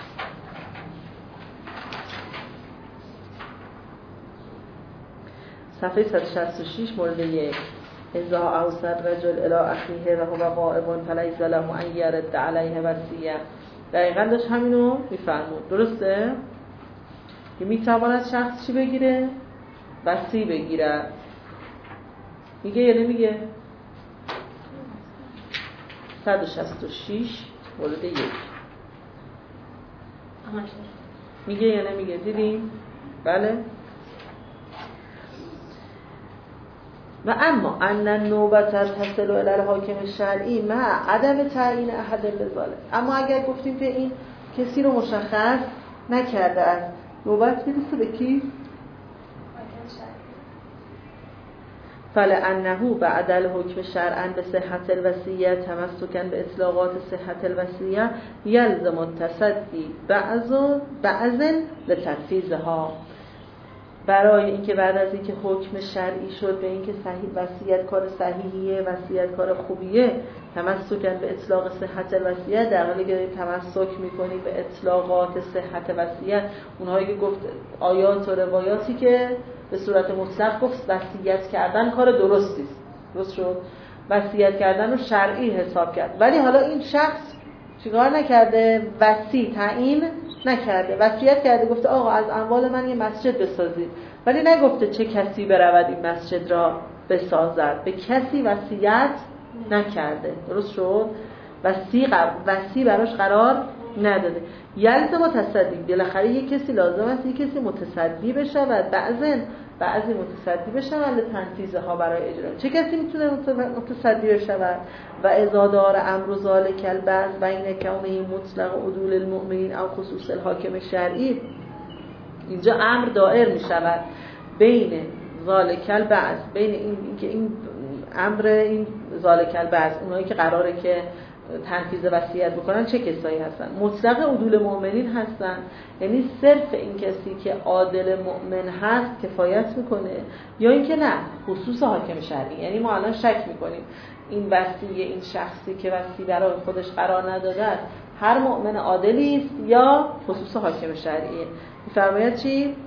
صفحه صد و شصت و شش مورد یک. اذا اوصى الرجل الى اخیه و هو غائب فلیس له ان یرد علیه وصیه. دقیقاً داشت همینو میفرمود. درسته؟ که میتواند شخص چی بگیره؟ وصی بگیره. میگه یا نمیگه؟ صد و شصت و شش مورد یک. میگه یا نمیگه؟ دیدیم؟ بله؟ و اما ان النوبت تصل الی الحاکم شرعی مع عدم تعیین احد لذالک. اما اگر گفتیم که این کسی رو مشخص نکرده است، نوبت میرسه به کی؟ فلانه بعد الحکم شرعا به صحت الوصیه تمسکا به اطلاقات صحت الوصیه یلزم التصدی بعض بعض لتنفیذها. برای اینکه بعد از اینکه حکم شرعی شد به اینکه صحیح وصیت کار صحیحیه، وصیت کار خوبیه، تمسکاً به اطلاق صحت الوصیه، در حالی که تمسک می‌کنی به اطلاقات صحت وصیت، اونهایی که گفت آیات و روایاتی که به صورت مطلق گفت وصیت کردن کار درستی است. درست شد؟ وصیت کردن رو شرعی حساب کرد. ولی حالا این شخص چیکار نکرده؟ وصی تعیین نکرده. وصیت کرده، گفته آقا از اموال من یه مسجد بسازید، ولی نگفته چه کسی برود این مسجد را بسازد. به کسی وصیت نکرده. درست شد؟ وصی وصی براش قرار نداده. یلزم تصدی، بالاخره یه کسی لازم است یه کسی متصدی بشه و بعضن بعضی متصدی بشه ولی تنفیذها برای اجرا. چه کسی میتونه متصدی بشه؟ و ازادار امر ذالک البعض بین کونه مطلق عدول المؤمنین او خصوص الحاکم شرعی. اینجا امر دائر میشود بین ذالک البعض، بین این که این امر این ذالک البعض، اونایی که قراره که تنفیذ وصیت بکنن چه کسایی هستن؟ مطلق عدول مؤمنین هستن، یعنی صرف این کسی که عادل مؤمن هست کفایت میکنه، یا اینکه نه خصوص حاکم شرعی. یعنی ما الان شک میکنیم این وصیه این شخصی که وصی برای خودش قرار نداده است هر مؤمن عادلی است یا خصوص حاکم شرعیه. میفرماید چی؟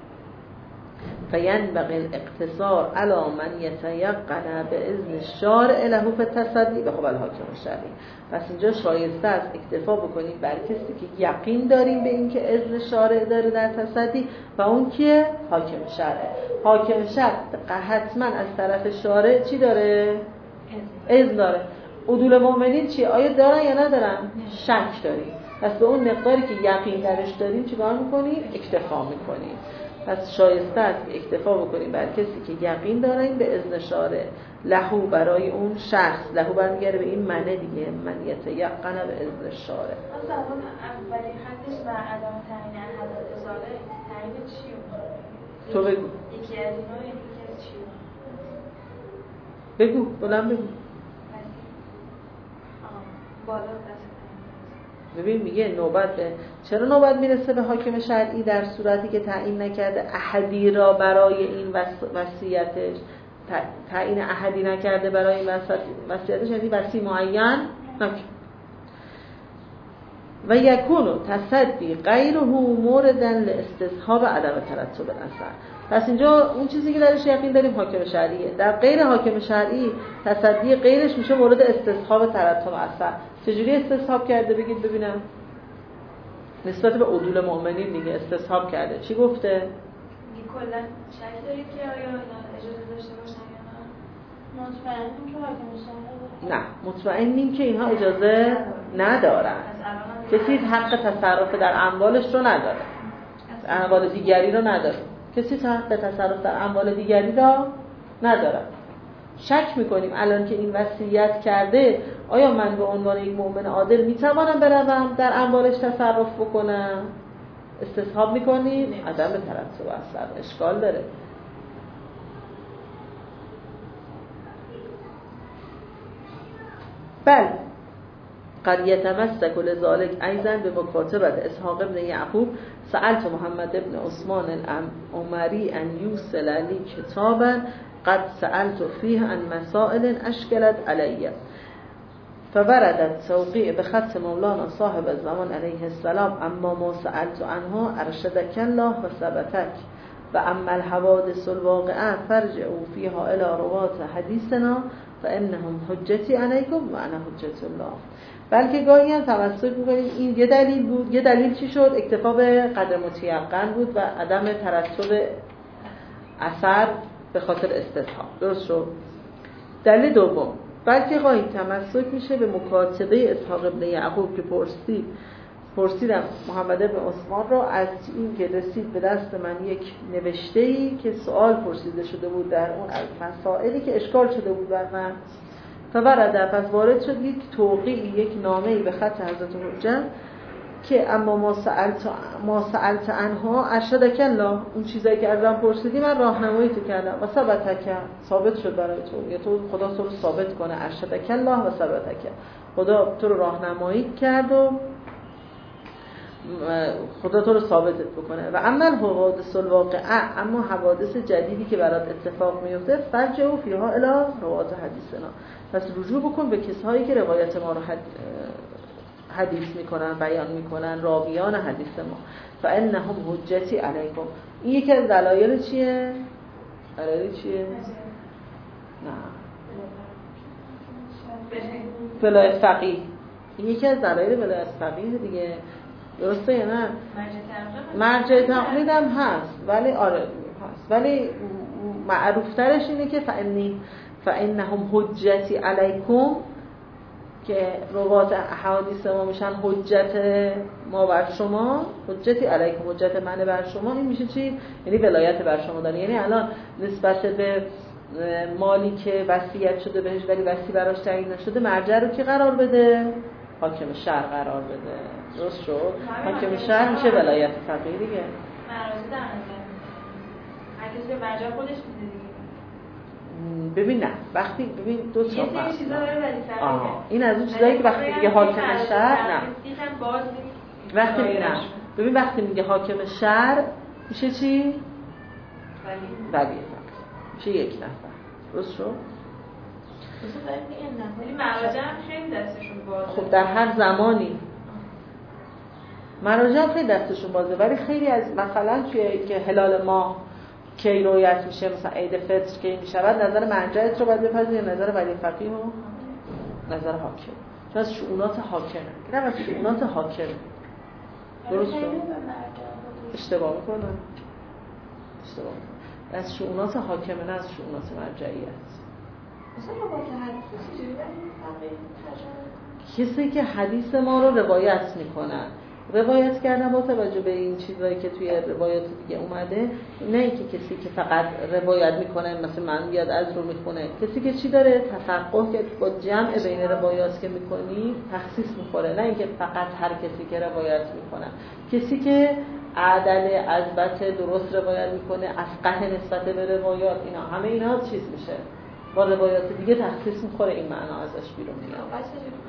فینبغی الاقتصار علی من یتیقن باذن الشارع له فی التصدی به قبل حاکم شرعی. پس اینجا شایسته است اکتفا بکنیم بر کسی که یقین داریم به این که اذن شارع داره در تصدی و اون که حاکم شرعه. حاکم شرع حتما از طرف شارع چی داره؟ اذن داره. عدول مؤمنین چی؟ آیا دارن یا ندارن؟ شک داریم. پس به اون مقداری که یقین درش داریم چیکار میکنیم؟ اکتفا میکنیم. پس شایسته است اکتفا بکنیم بر کسی که یقین داریم به اذن شارع لهو برای اون شخص. لهو برمیگره به این معنی دیگه، من یتیقن به اذن شارع. اصلا اون اولین حدش و عدم تعیین حدات شارع تعیین چیه؟ تو بگو. یکی از اینا یکی از چیه؟ بگو، بلند بگو. بالا دست. ببین میگه نوبت به چرا نوبت میرسه به حاکم شرعی در صورتی که تعیین نکرده احدی را برای این وصیتش، تعیین احدی نکرده برای این وصیتش، یعنی وصی معین نکرد. و یکونو تصدی غیره موردن لاستصحاب عدم ترتب الاثر. پس اینجا اون چیزی که درش یقین داریم حاکم شرعیه، در غیر حاکم شرعی تصدی غیرش میشه مورد استصحاب ترتب اثر. چجوری استصحاب کرده بگید ببینم؟ نسبت به عدول مؤمنین دیگه استصحاب کرده. چی گفته؟ میگه کلا شک دارید که آیا اجازه داشته باشن یا نه؟ مطمئنیم که حاکم شرعی؟ نه، مطمئنیم که اینها اجازه ندارن. کسی حق تصرف در اموالش رو نداره، اموال دیگری رو نداره. کسی حق تصرف در اموال دیگری را نداره. شک میکنیم الان که این وصیت کرده آیا من به عنوان یک مؤمن عادل میتوانم بروم در اموالش تصرف بکنم؟ استصحاب میکنیم عدم ترتب اثر. اشکال داره. بله قد یتمسک لذلک ایضا به مکاتبت اسحاق ابن یعقوب سألت محمد ابن عثمان العمری ان یوصل لی کتابا قد سألت فيه عن مسائل اشکلت علی فوردت توقیع بخط مولانا صاحب الزمان علیه السلام اما ما سألت عنها ارشدک الله و ثبتک و اما الحوادث الواقعه فرجعوا فيها الى روات حدیثنا فانهم حجتی علیکم و انا حجت الله. بلکه گاهی هم توسط می‌کنیم این یه دلیل بود. یه دلیل چی شد؟ اکتفا به قدر متیقن بود و عدم ترتب اثر به خاطر استصحاب. درست شد؟ دلیل دوم بلکه گاهی تمسک میشه به مکاتبه اسحاق ابن یعقوب که پرسید پرسیدم محمد ابن عثمان را از این که رسید به دست من یک نوشته‌ای که سوال پرسیده شده بود در اون از مسائلی که اشکال شده بود بر من. فورده پس وارد شد یک توقیعی، یک نامه‌ای به خط حضرت حجت که اما ما سألت ما سألت عنها ارشدک الله، اون چیزایی که ازم پرسیدی من راهنمایی تو کردم و ثبتک ثابت شد برای تو، یا تو خدا تو رو ثابت کنه. ارشدک الله و ثبتک، خدا تو رو راهنمایی کرد و خدا تو رو ثابتت بکنه. و اما حوادث الواقعه، اما حوادث جدیدی که برات اتفاق میفته فرجعوا فیها الی روات حدیثنا، پس رجوع بکن به کسایی که روایت ما رو حدیث میکنن، بیان میکنن، راویان حدیث ما. فانهم حجتی علیکم. این یکی از دلایل چیه؟ دلایل چیه؟ نه ولایت فقیه. این یکی از دلایل ولایت فقیه دیگه. درسته یا نه؟ مرجع تقلید هم هست، ولی آره هست، ولی معروفترش اینه که فإنی فإنهم حجتی علیکم، که روات احادیث ما میشن حجت ما بر شما، حجتی علیکم، حجت من بر شما. این میشه چی؟ یعنی ولایت بر شما داره. یعنی الان نسبت به مالی که وصیت شده بهش ولی وصی براش تعیین نشده، مرجع رو کی قرار بده؟ حاکم شرع قرار بده. درست شد؟ حاکم شرع میشه ولایت فقیه دیگه. مرجع در نظر هر کسی به مرجع خودش میده دیگه. ببین نه وقتی ببین دو تا یه سری چیزا داره ولی فقیه. این از اون چیزایی که وقتی میگه حاکم شهر نه باز وقتی نه ببین وقتی میگه حاکم شهر میشه چی؟ ولی ولی میشه یک نفر. درست شد؟ ولی مراجع هم خیلی دستشون بازه. خب در هر زمانی مراجع خیلی دستشون بازه، ولی خیلی از مثلا توی که هلال ماه کی رویت میشه، مثلا عید فطر کی میشود، نظر مرجعت رو باید بپذیری، نظر ولی فقیه و نظر حاکم، چون از شؤونات حاکمه. نه از شؤونات حاکمه. درست شد؟ اشتباه میکنم اشتباه میکنم از شؤونات حاکمه، نه از شؤونات مرجعیت. مثلا روایت حدیث چجوری ولی کسی که حدیث ما رو روایت میکنن، روایت کردن با توجه به این چیزایی که توی روایات دیگه اومده، نه اینکه کسی که فقط روایت میکنه مثلا من بیاد از رو میخونه، کسی که چی داره تفقه که با جمع بین روایات که میکنی تخصیص میخوره، نه اینکه فقط هر کسی که روایت میکنه، کسی که عدل اضبط درست روایت میکنه، افقه نسبت به روایات، اینا همه اینا چیز میشه با روایات دیگه تخصیص میخوره، این معنا ازش بیرون میاد.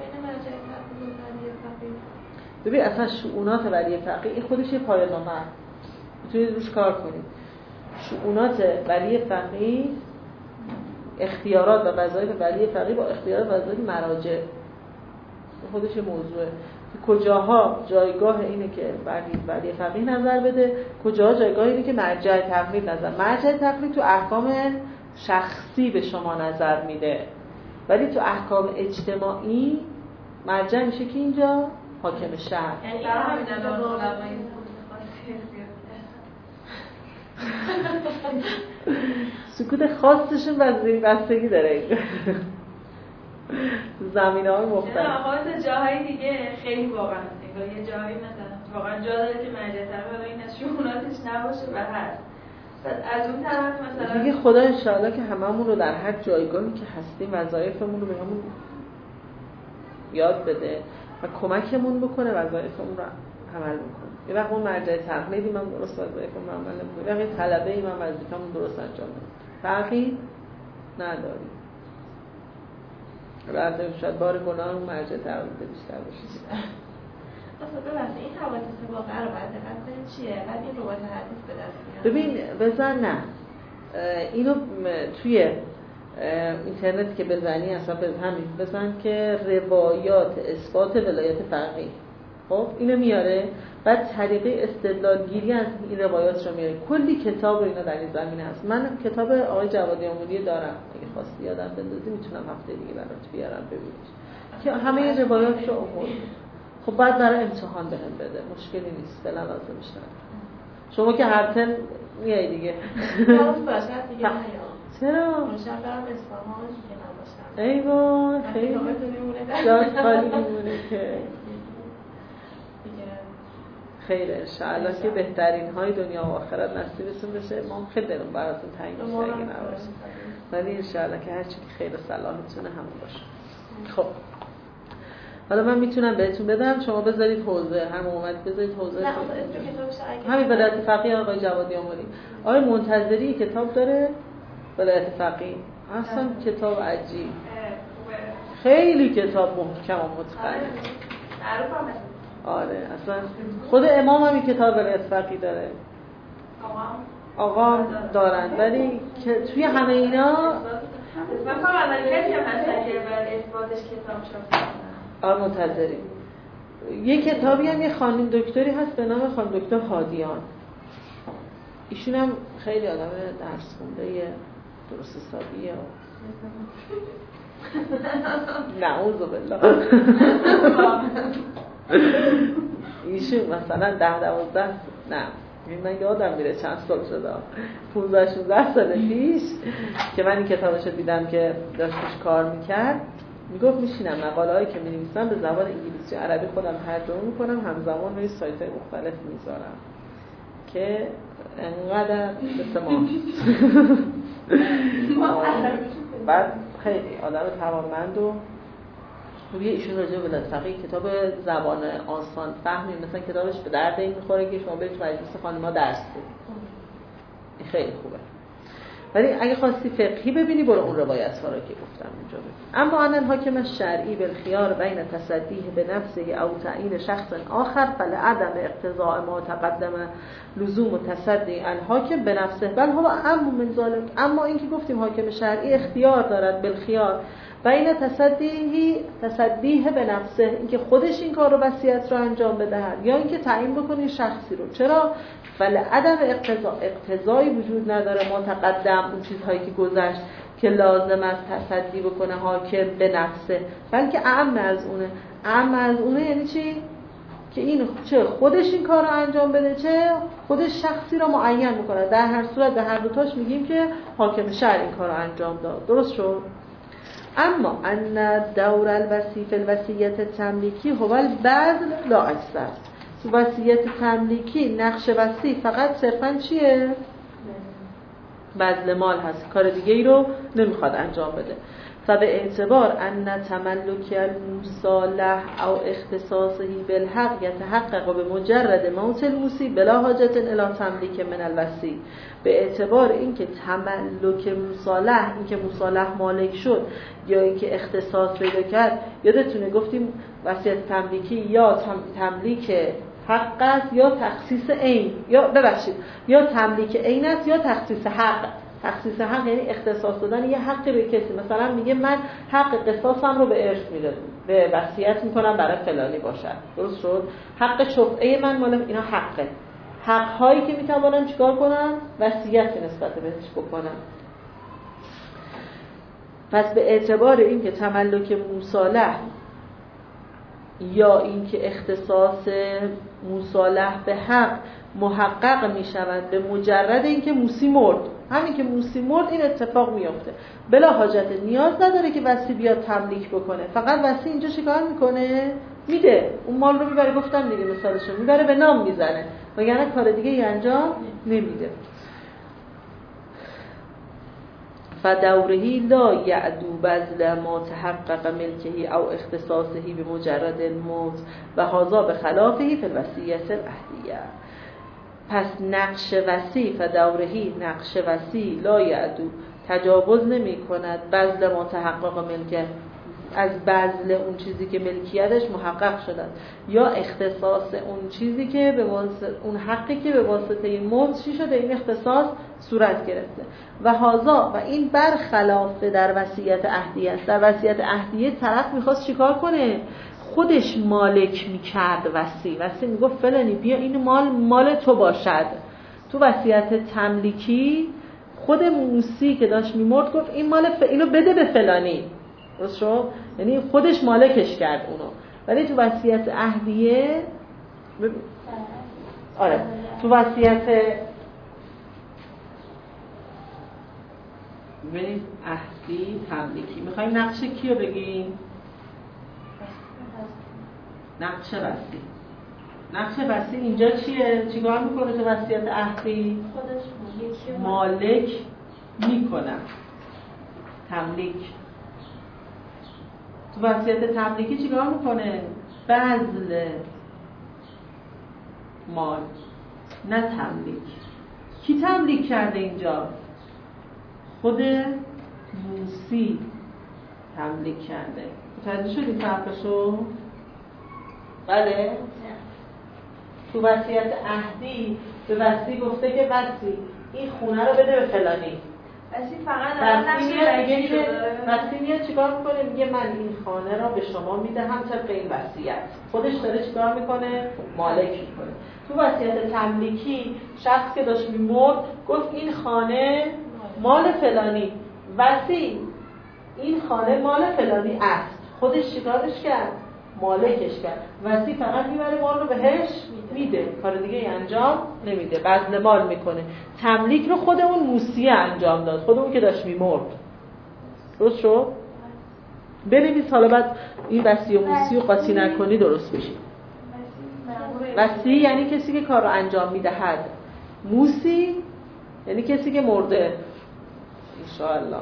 ببین اصلا شؤونات ولی فقیه این خودش یه پایه‌نامه است، میتونید روش کار کنید. شؤونات ولی فقیه، اختیارات و وظایف ولی فقیه با اختیارات و وظایف مراجع، خودش یه موضوعه. کجاها جایگاه اینه که ولی ولی فقیه نظر بده، کجاها جایگاه اینه که مرجع تقلید نظر. مرجع تقلید تو احکام شخصی به شما نظر میده، ولی تو احکام اجتماعی مرجع میشه که اینجا حاکم شهر. یعنی برای همین الان علمای سکوت خاصشون بستگی داره زمینه‌های مختلف. نه خاص جاهای دیگه خیلی واقعا انگار یه جایی مثلا واقعا جا داره که مرجع تقلید این از شؤوناتش نباشه و هست. از اون طرف مثلا دیگه خدا انشاءالله که هممون رو در هر جایگاهی که هستیم وظایفمون رو بهمون یاد بده و کمکمون بکنه وظایفمون رو عمل بکنه. یه وقت اون مرجع تقلیدی من درست وظایفمون رو عمل نمی‌کنم، یه وقت طلبه‌ای من وظیفه‌مون درست انجام نمیدم. فرقی نداری. بعد شاید بار گناه اون مرجع تقلید بیشتر باشه. اصلا ببینید این حوادث واقعا رو باید دقت کنیم چیه، بعد این روایت حدیث به دست میاد. ببین بزن نه اینو توی اینترنت که بزنی اصلا همین بزن که روایات اثبات ولایت فقیه، خب اینو میاره، بعد طریقه استدلال گیری از این روایات رو میاره. کلی کتاب رو اینا در این زمینه هست. من کتاب آقای جوادی آمولی دارم، اگه خواستی یادم بندازی میتونم هفته دیگه برات بیارم ببینیش که همه این روایات رو آورد. خب بعد برای امتحان بهم بده، مشکلی نیست، فعلا لازمش نداره. شما که هر ترم میای دیگه. درست باشه دیگه نیام. چرا؟ مشابه برام اصفهان دیگه نباشم. ایوان خیلی جاست خالی میمونه که خیر انشاءالله که بهترین های دنیا و آخرت نصیبتون بشه. ما خیلی دلم براتون تنگ میشه اگه نباشه، ولی انشاءالله که هر چی که خیر و صلاحتونه همون باشه. خب حالا من میتونم بهتون بدم، شما بذارید حوزه، هم اومد بذارید حوزه. نه خب اسم کتابش اگه همین ولایت فقیه آقای جوادی آمولی. آقای منتظری کتاب داره ولایت فقیه، اصلا کتاب عجیب، خیلی کتاب محکم و متقن. آره اصلا خود امام هم این کتاب ولایت فقیه داره، آقا دارن، ولی که توی همه اینا من فقط اولین کسی هم هستن که برای اثباتش کتاب چاپ آقا منتظری. یه کتابی هم یه خانم دکتری هست به نام خانم دکتر هادیان، ایشون هم خیلی آدم درس خونده یه درست حسابیه. نعوذ بالله. ایشون مثلا ده دوازده نه من یادم میره چند سال شده، پونزده شانزده سال پیش که من این کتابش رو دیدم که داشتش کار میکرد، میگفت میشینم مقاله هایی که مینویسم به زبان انگلیسی و عربی خودم ترجمه میکنم، همزمان روی سایت های مختلف میذارم که انقدر بسمام بعد خیلی آدم توانمند و روی ایشون راجع به ولایت فقیه کتاب زبان آسان فهمی مثلا کتابش به درد این میخوره که شما برید مجلس خانم‌ها درس بدید، این خیلی خوبه. ولی اگه خواستی فقهی ببینی برو اون روایت ها رو که گفتم اونجا ببین. اما ان الحاکم الشرعی بالخيار بین تصدیه به نفسه او تعیین شخص آخر فلعدم اقتضاء ما تقدم لزوم تصدی الحاکم به نفسه بل هو اعم من ذلك. اما اینکه گفتیم حاکم شرعی اختیار دارد بالخيار بین تصدیه تصدیه به نفسه، اینکه خودش این کار رو وصیت رو انجام بدهد یا اینکه تعیین بکنه شخصی رو. چرا؟ ولی عدم اقتضا اقتضایی وجود نداره متقدم اون چیزهایی که گذشت که لازم است تصدی بکنه حاکم به نفسه، بلکه اعم از اونه. اعم از اونه یعنی چی؟ که این چه خودش این کار رو انجام بده چه خودش شخصی رو معین بکنه. در هر صورت به هر دوتاش میگیم که حاکم شرع این کار رو انجام داد. درست شد؟ اما ان دور الوصی فی الوصیت تملیکی هو البذل لا اکثر. تو وصیت تملیکی نقش وصی فقط صرفاً چیه؟ بذل مال هست، کار دیگه ای رو نمیخواد انجام بده. فبه اعتبار ان تملک المصالح او اختصاصه بالحق یتحقق به مجرد موت الموصی بلا حاجت الی تملیک من الوصی. به اعتبار اینکه تملک مصالح، اینکه مصالح مالک شد یا اینکه اختصاص پیدا کرد، یادتونه گفتیم وصیت تملیکی یا تملیک حق است یا تخصیص عین، یا ببخشید یا تملیک عین است یا تخصیص حق. تخصیص حق یعنی اختصاص دادن یه حقی به کسی. مثلا میگه من حق قصاصم رو به ارث میدم، به وصیت میکنم برای فلانی باشد. درست شد؟ حق شفعه من مال اینا حقه. حق هایی که میتوانم چیکار کنم؟ وصیت نسبت بهش بکنم. پس به اعتبار اینکه تملک مصالح یا اینکه اختصاص مصالح به حق محقق می شود به مجرد اینکه موصی مرد، همین که موصی مرد این اتفاق میفته بلا حاجت، نیاز نداره که وصی بیاد تملیک بکنه. فقط وصی اینجا چیکار میکنه؟ میده اون مال رو میبره، گفتم دیگه مثالشو میبره به نام میزنه، وگرنه کار دیگه ای انجام نمیده. فدورهی لا یعدو بذل ما تحقق ملکهی او اختصاصهی به مجرد الموت و هذا به خلافهی فی الوصیت الاهلیه. پس نقش وصی فدورهی نقش وصی لا یعدو تجاوز نمی کند بذل ما تحقق ملکه، از بذل اون چیزی که ملکیتش محقق شده یا اختصاص اون چیزی که به واسطه اون حقی که به واسطه موت چی شده این اختصاص صورت گرفته. و هذا و این برخلاف در وصیت عهدیه است. در وصیت عهدیه طرف میخواست چیکار کنه؟ خودش مالک میکرد وصی. وصی میگفت فلانی بیا این مال مال تو باشد. تو وصیت تملیکی خود موصی که داشت میمرد گفت این مال ف... اینو بده به فلانی. درست شد؟ یعنی خودش مالکش کرد اونو. ولی تو وصیت عهدیه ب... آره تو وصیت ببینید عهدی تملیکی میخوایم نقش کیو بگیم؟ نقش وصی. نقش وصی اینجا چیه؟ چیکار میکنه تو وصیت عهدی؟ خودش مالک میکنه. تملیک. تو وصیت تملیکی چیکار میکنه؟ بذل مال، نه تملیک. کی تملیک کرده اینجا؟ خود موصی تملیک کرده. متوجه شدی فرقشو؟ بله؟ تو وصیت عهدی به وصی گفته که وصی این خونه رو بده به فلانی. وصی فقط وصی میاد که وصی میاد چیکار میکنه؟ میگه من این خانه را به شما میدهم طبق این وصیت. خودش داره چیکار میکنه؟ مالک میکنه. تو وصیت تملیکی شخص که داشت میمرد گفت این خانه مال فلانی. وصی این خانه مال فلانی است. خودش چیکارش کرد؟ مالکش کرد. وصی فقط میبره مال رو بهش میده، کار دیگه انجام نمیده، بذل مال میکنه. تملیک رو خود اون موصی انجام داد، خود اون که داشت میمرد. درست شد؟ بنویس حالا بعد این وصی و موصی و قاطی نکنی درست میشه. وصی یعنی کسی که کار رو انجام میدهد. موصی یعنی کسی که مرده. انشاءالله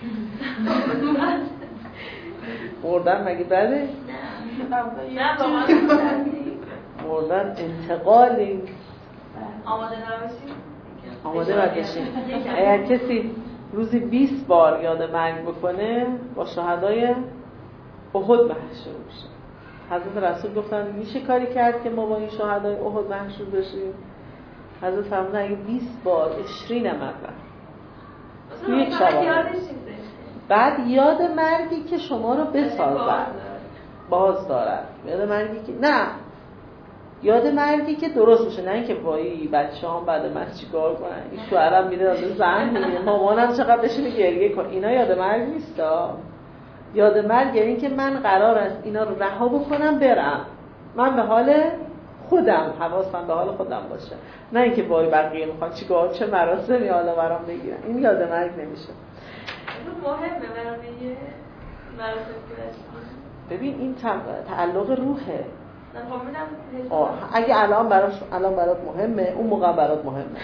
مردن مگه بده؟ نه واقعا مردن انتقالی. آماده نباشید. آماده باید بشیم. اگر کسی روزی بیست بار یاد مرگ بکنه با شهدای احد محشور میشه. حضرت رسول گفتن میشه کاری کرد که ما با این شهدای احد محشور بشیم؟ حضرت فرمودن اگه بیست بار عشرین مرة تو یک شب، بعد یاد مرگی که شما رو بسازد، باز دارد. یاد مرگی که نه، یاد مرگی که درست میشه، نه اینکه وای بچه هم بعد من چیکار کنن، این شوهرم میره از زن میگه مامانم چقدر بشینه گریه کن. اینا یاد مرگ نیستا. یاد مرگ یعنی که من قرار است اینا رو رها بکنم برم، من به حال خودم، حواسم به حال خودم باشه، نه اینکه وای بقیه میخوان چیکار چه مراسمی حالا برام بگیرن. این یاد مرگ نمیشه. مهمه برام یه مراسم که ببین این تعلق روحه. آه. اگه الان براش الان برات مهمه، اون موقع برات مهمه.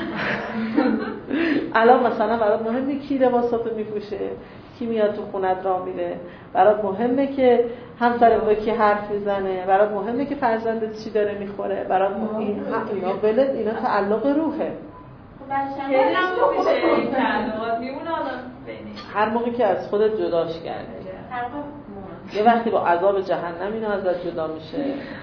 الان مثلا برات مهمه کی لباساتو میپوشه، کی میاد تو خونت راه میره، برات مهمه که همسر با کی حرف میزنه، برات مهمه که فرزندت چی داره میخوره، برات مهمه این اینا ولد اینا تعلق روحه. هر موقع که از خودت جداش کردی، یه وقتی با عذاب جهنم اینا ازت جدا میشه.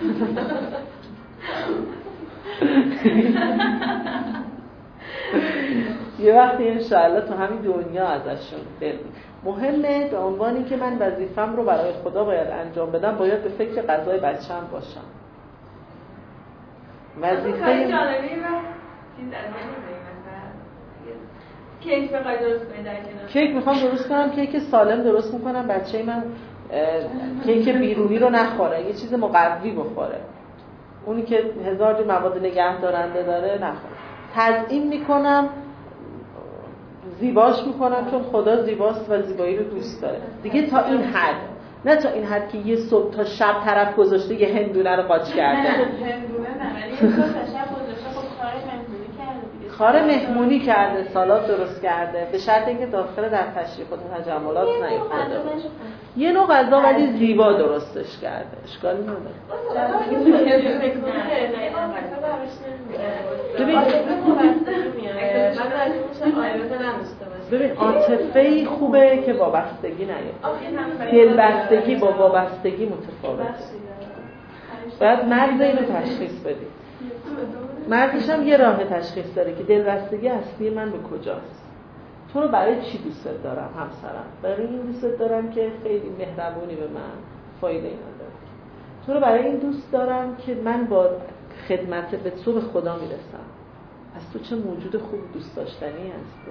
یه وقتی انشاءالله تو همین دنیا ازشون دل. مهمه به عنوانی که من وظیفم رو برای خدا باید انجام بدم، باید به فکر قضای بچه‌م باشم. وظیفه کیک بخوای درست کنی در کنار. کیک میخوام درست کنم، کیک سالم درست میکنم، بچه من کیک بیرونی رو نخوره، یه چیز مقوی بخوره، اونی که هزار جور مواد نگه دارنده داره نخوره. تزیین میکنم، زیباش میکنم، چون خدا زیباست و زیبایی رو دوست داره دیگه. تا این حد، نه تا این حد که یه صبح تا شب طرف گذاشته یه هندونه رو قاچ کرده. نه هندونه نه، ولی یه صبح تا شب گذاشته خب کار مهمونی کرده دیگه. کار مهمونی کرده، سالاد درست کرده، به شرط اینکه داخل در تشریف و تجملات نیفتاده باشه. یه نوع غذا ولی زیبا درستش کرده، اشکالی نداره. ببین عاطفه‌ای خوبه که وابستگی نیاد. دلبستگی با وابستگی متفاوته. باید مرز اینو تشخیص بدی. مرزش هم یه راه تشخیص داره که دلبستگی اصلی من به کجاست. تو رو برای چی دوست دارم همسرم؟ برای این دوست دارم که خیلی مهربونی به من، فایده نداره. تو رو برای این دوست دارم که من با خدمت به تو به خدا میرسم. از تو چه موجود خوب دوست داشتنی هستی.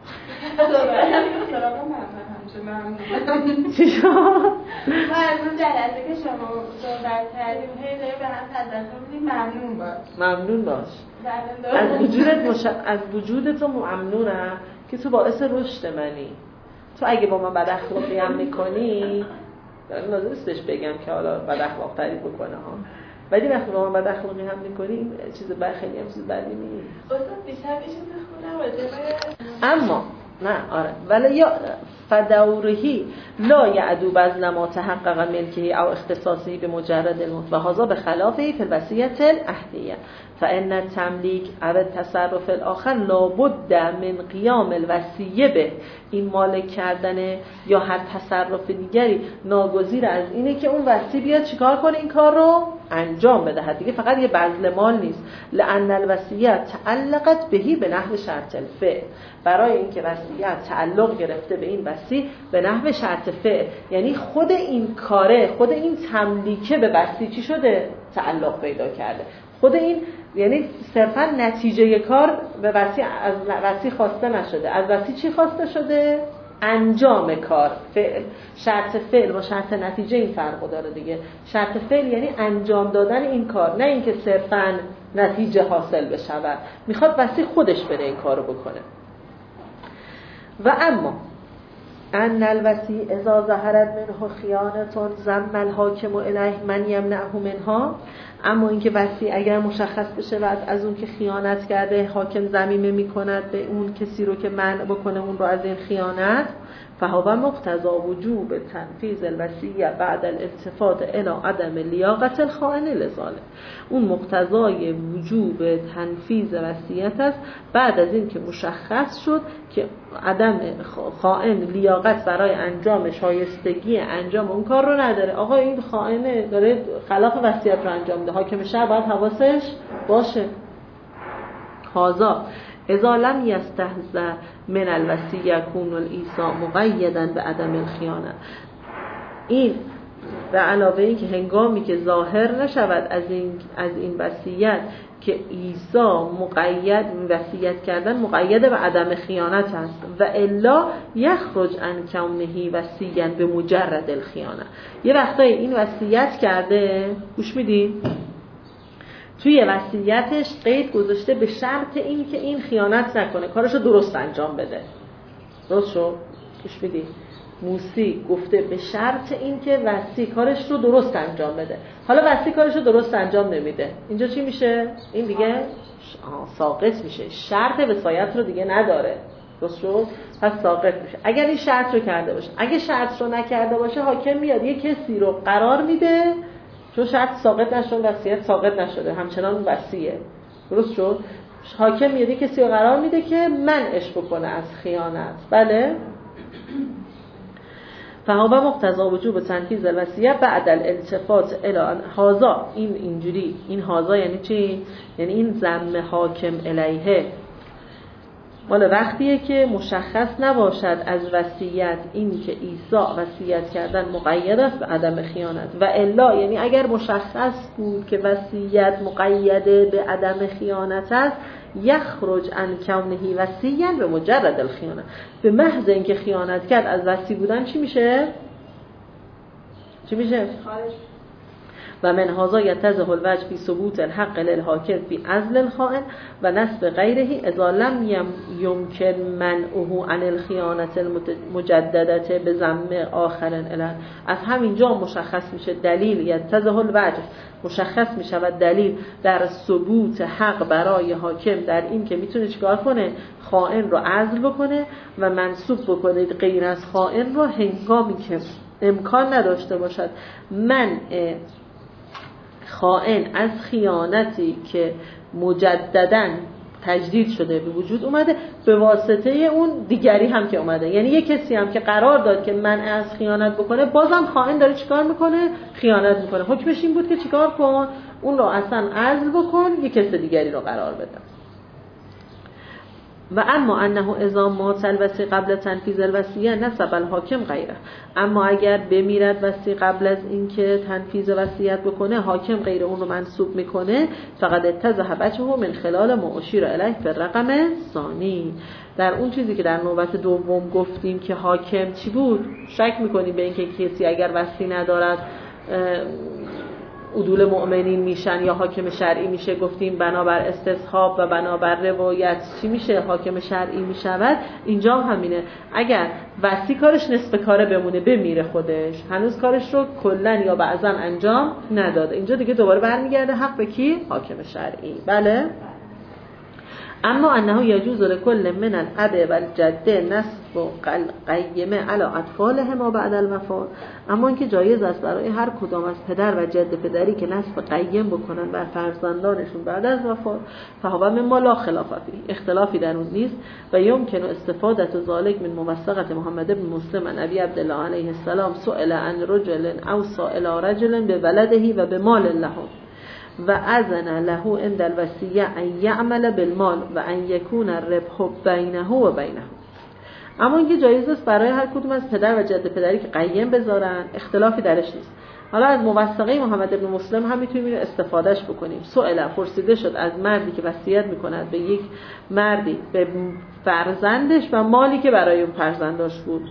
چی شد؟ ما از اون جلسه که شما صحبت کردیم هی داریم به هم تذکر میدیم ممنون باش. ممنون باش. از وجودت مش... از وجودت تو ممنونم که تو باعث رشد منی. تو اگه با من بد اخلاقی هم میکنی، لازم نیستش بگم که حالا بد اخلاق تعریف بکنه ها، ولی وقتی با من بد اخلاقی هم میکنی این چیز بد، خیلی هم چیز بدی نیست. استاد بیشتر میشه بخونم راجع اما نه آره ولی یا فدورهی لا یعدو بذل ما تحقق ملکه او اختصاصی به مجرد الموت و هذا به خلافه فی الوصیه الاهلیه فان التملیک او التصرف الاخر لابد من قیام الوصیه به. این مالک کردن یا هر تصرف دیگری ناگزیر از اینه که اون وصی بیاد چیکار کنه، این کار رو انجام بده دیگه. فقط یه بذل مال نیست. لان الوصیه تعلقت بهی به نحو شرط الفعل، برای اینکه وصیت تعلق گرفته به این وصی به نحو شرط فعل، یعنی خود این کاره، خود این تملیکه به وصی چی شده؟ تعلق پیدا کرده. خود این یعنی صرفا نتیجه کار به وصی از وصی خواسته نشده. از وصی چی خواسته شده؟ انجام کار. فعل، شرط فعل با شرط نتیجه این فرق داره دیگه. شرط فعل یعنی انجام دادن این کار، نه اینکه صرفا نتیجه حاصل بشه. میخواد وصی خودش بره این کارو بکنه. و اما ان الوصی اذا ظهرت منه خیانة ضم الحاکم الیه من یمنعه منها. اما اینکه وصی اگر مشخص بشه و از اون که خیانت کرده حاکم ضمیمه میکند به اون کسی رو که منع بکنه اون رو از این خیانت، فهو مقتضا وجوب تنفیذ الوصیه بعد الالتفات الى عدم لیاقت الخائن لذالک. اون مقتضای وجوب تنفیذ وصیت است بعد از این که مشخص شد که عدم خائن لیاقت برای انجام شایستگی انجام اون کار رو نداره. آقا این خائن داره خلاف وصیت رو انجام میده، حاکم شهر باید حواسش باشه. هذا اذا لم یستحضر من الوصیه یکون الایصاء مقیدا به عدم الخیانه. این به علاوه این که هنگامی که ظاهر نشود از این از این وصیت که ایصا مقید وصیت کردن مقید به عدم خیانت است و الا یخرج عن کونه وصیا به مجرد الخیانه. یه وقتایی این وصیت کرده، گوش میدین، توی وصیتش قید گذاشته به شرط این که این خیانت نکنه، کارشو درست انجام بده. درست شو؟ گوش میدین؟ موسی گفته به شرط این که وصی کارش رو درست انجام بده. حالا وصی کارش رو درست انجام نمیده، اینجا چی میشه؟ این دیگه ساقط میشه، شرط وصایت رو دیگه نداره. درست شد؟ پس ساقط میشه اگر این شرط رو کرده باشه. اگه شرط رو نکرده باشه حاکم میاد یه کسی رو قرار میده، چون شرط ساقط نشد وصیت ساقط نشده، همچنان وصیه. درست شد؟ حاکم میاد یه کسی رو قرار میده که منعش بکنه از خیانت. بله؟ فهو مقتضا وجوب تنفیذ الوصیه بعد الالتفات الی هذا. این اینجوری، این هذا یعنی چی؟ یعنی این ذم حاکم الیه مال وقتیه که مشخص نباشد از وصیت این که ایصا وصیت کردن مقید است به عدم خیانت و الا، یعنی اگر مشخص بود که وصیت مقیده به عدم خیانت است یخرج عن کونه وصیا به مجرد الخیانه. به محض اینکه خیانت کرد از وصی بودن چی میشه؟ چی میشه؟ خارج. و من هذا یتضح الوجه فی ثبوت الحق للحاکم فی عزل الخائن و نسب غیره اذا لم یمکن منعه عن الخیانه المجدده به ذم آخر اله. از همینجا مشخص میشه دلیل، یتضح الوجه مشخص میشه و دلیل در ثبوت حق برای حاکم در این که میتونه چیکار کنه؟ خائن رو عزل بکنه و منسوب بکنه غیر از خائن رو هنگامی که امکان نداشته باشد منع خائن از خیانتی که مجدداً تجدید شده به وجود اومده به واسطه اون دیگری هم که اومده. یعنی یک کسی هم که قرار داد که من از خیانت بکنه بازم خائن داره چیکار میکنه؟ خیانت میکنه. حکمش این بود که چیکار کن؟ اون رو اصلا عزل بکن، یک کس دیگری رو قرار بده. و اما انه اذا مات الوصی قبل تنفیذ الوصیه نسب الحاکم غیره. اما اگر بمیرد وصی قبل از اینکه تنفیذ وصیت بکنه حاکم غیر اون رو منسوب میکنه فقد اتضح وجهه من خلال ما اشیر الیه به رقم ثانی. در اون چیزی که در نوبت دوم گفتیم که حاکم چی بود؟ شک میکنیم به اینکه کسی اگر وصی ندارد عدول مؤمنین میشن یا حاکم شرعی میشه. گفتیم بنابر استصحاب و بنابر روایت چی میشه؟ حاکم شرعی میشود. اینجا هم همینه، اگر وصی کارش نصف کاره بمونه بمیره خودش، هنوز کارش رو کلن یا بعضا انجام نداده، اینجا دیگه دوباره برمیگرده حق به کی؟ حاکم شرعی. بله؟ اما انه یجوز لكل من الاب والجد نصب قیمه علی اطفالهما بعد الوفات. اما اینکه جایز است برای هر کدام از پدر و جد پدری که نصب قیم بکنن بر فرزندانشون بعد از وفات فهو مما لا خلاف فیه، اختلافی در اون نیست. و یمکن استفاده ذلک من موثقه محمد بن مسلم عن ابی عبدالله علیه السلام سئل عن رجل اوصى الى رجل بولده و بمال له و اذن له عند الوصیه ان یعمل بالمال و ان یکون الربح بینه و بینه. اما اینکه جایز است برای هر کدوم از پدر و جد پدری که قیم بذارن، اختلافی درش نیست. حالا از موثقه محمد بن مسلم هم میتونیم اینو استفادهش بکنیم. سئل پرسیده شد از مردی که وصیت میکند به یک مردی به فرزندش و مالی که برای اون فرزنداش بود.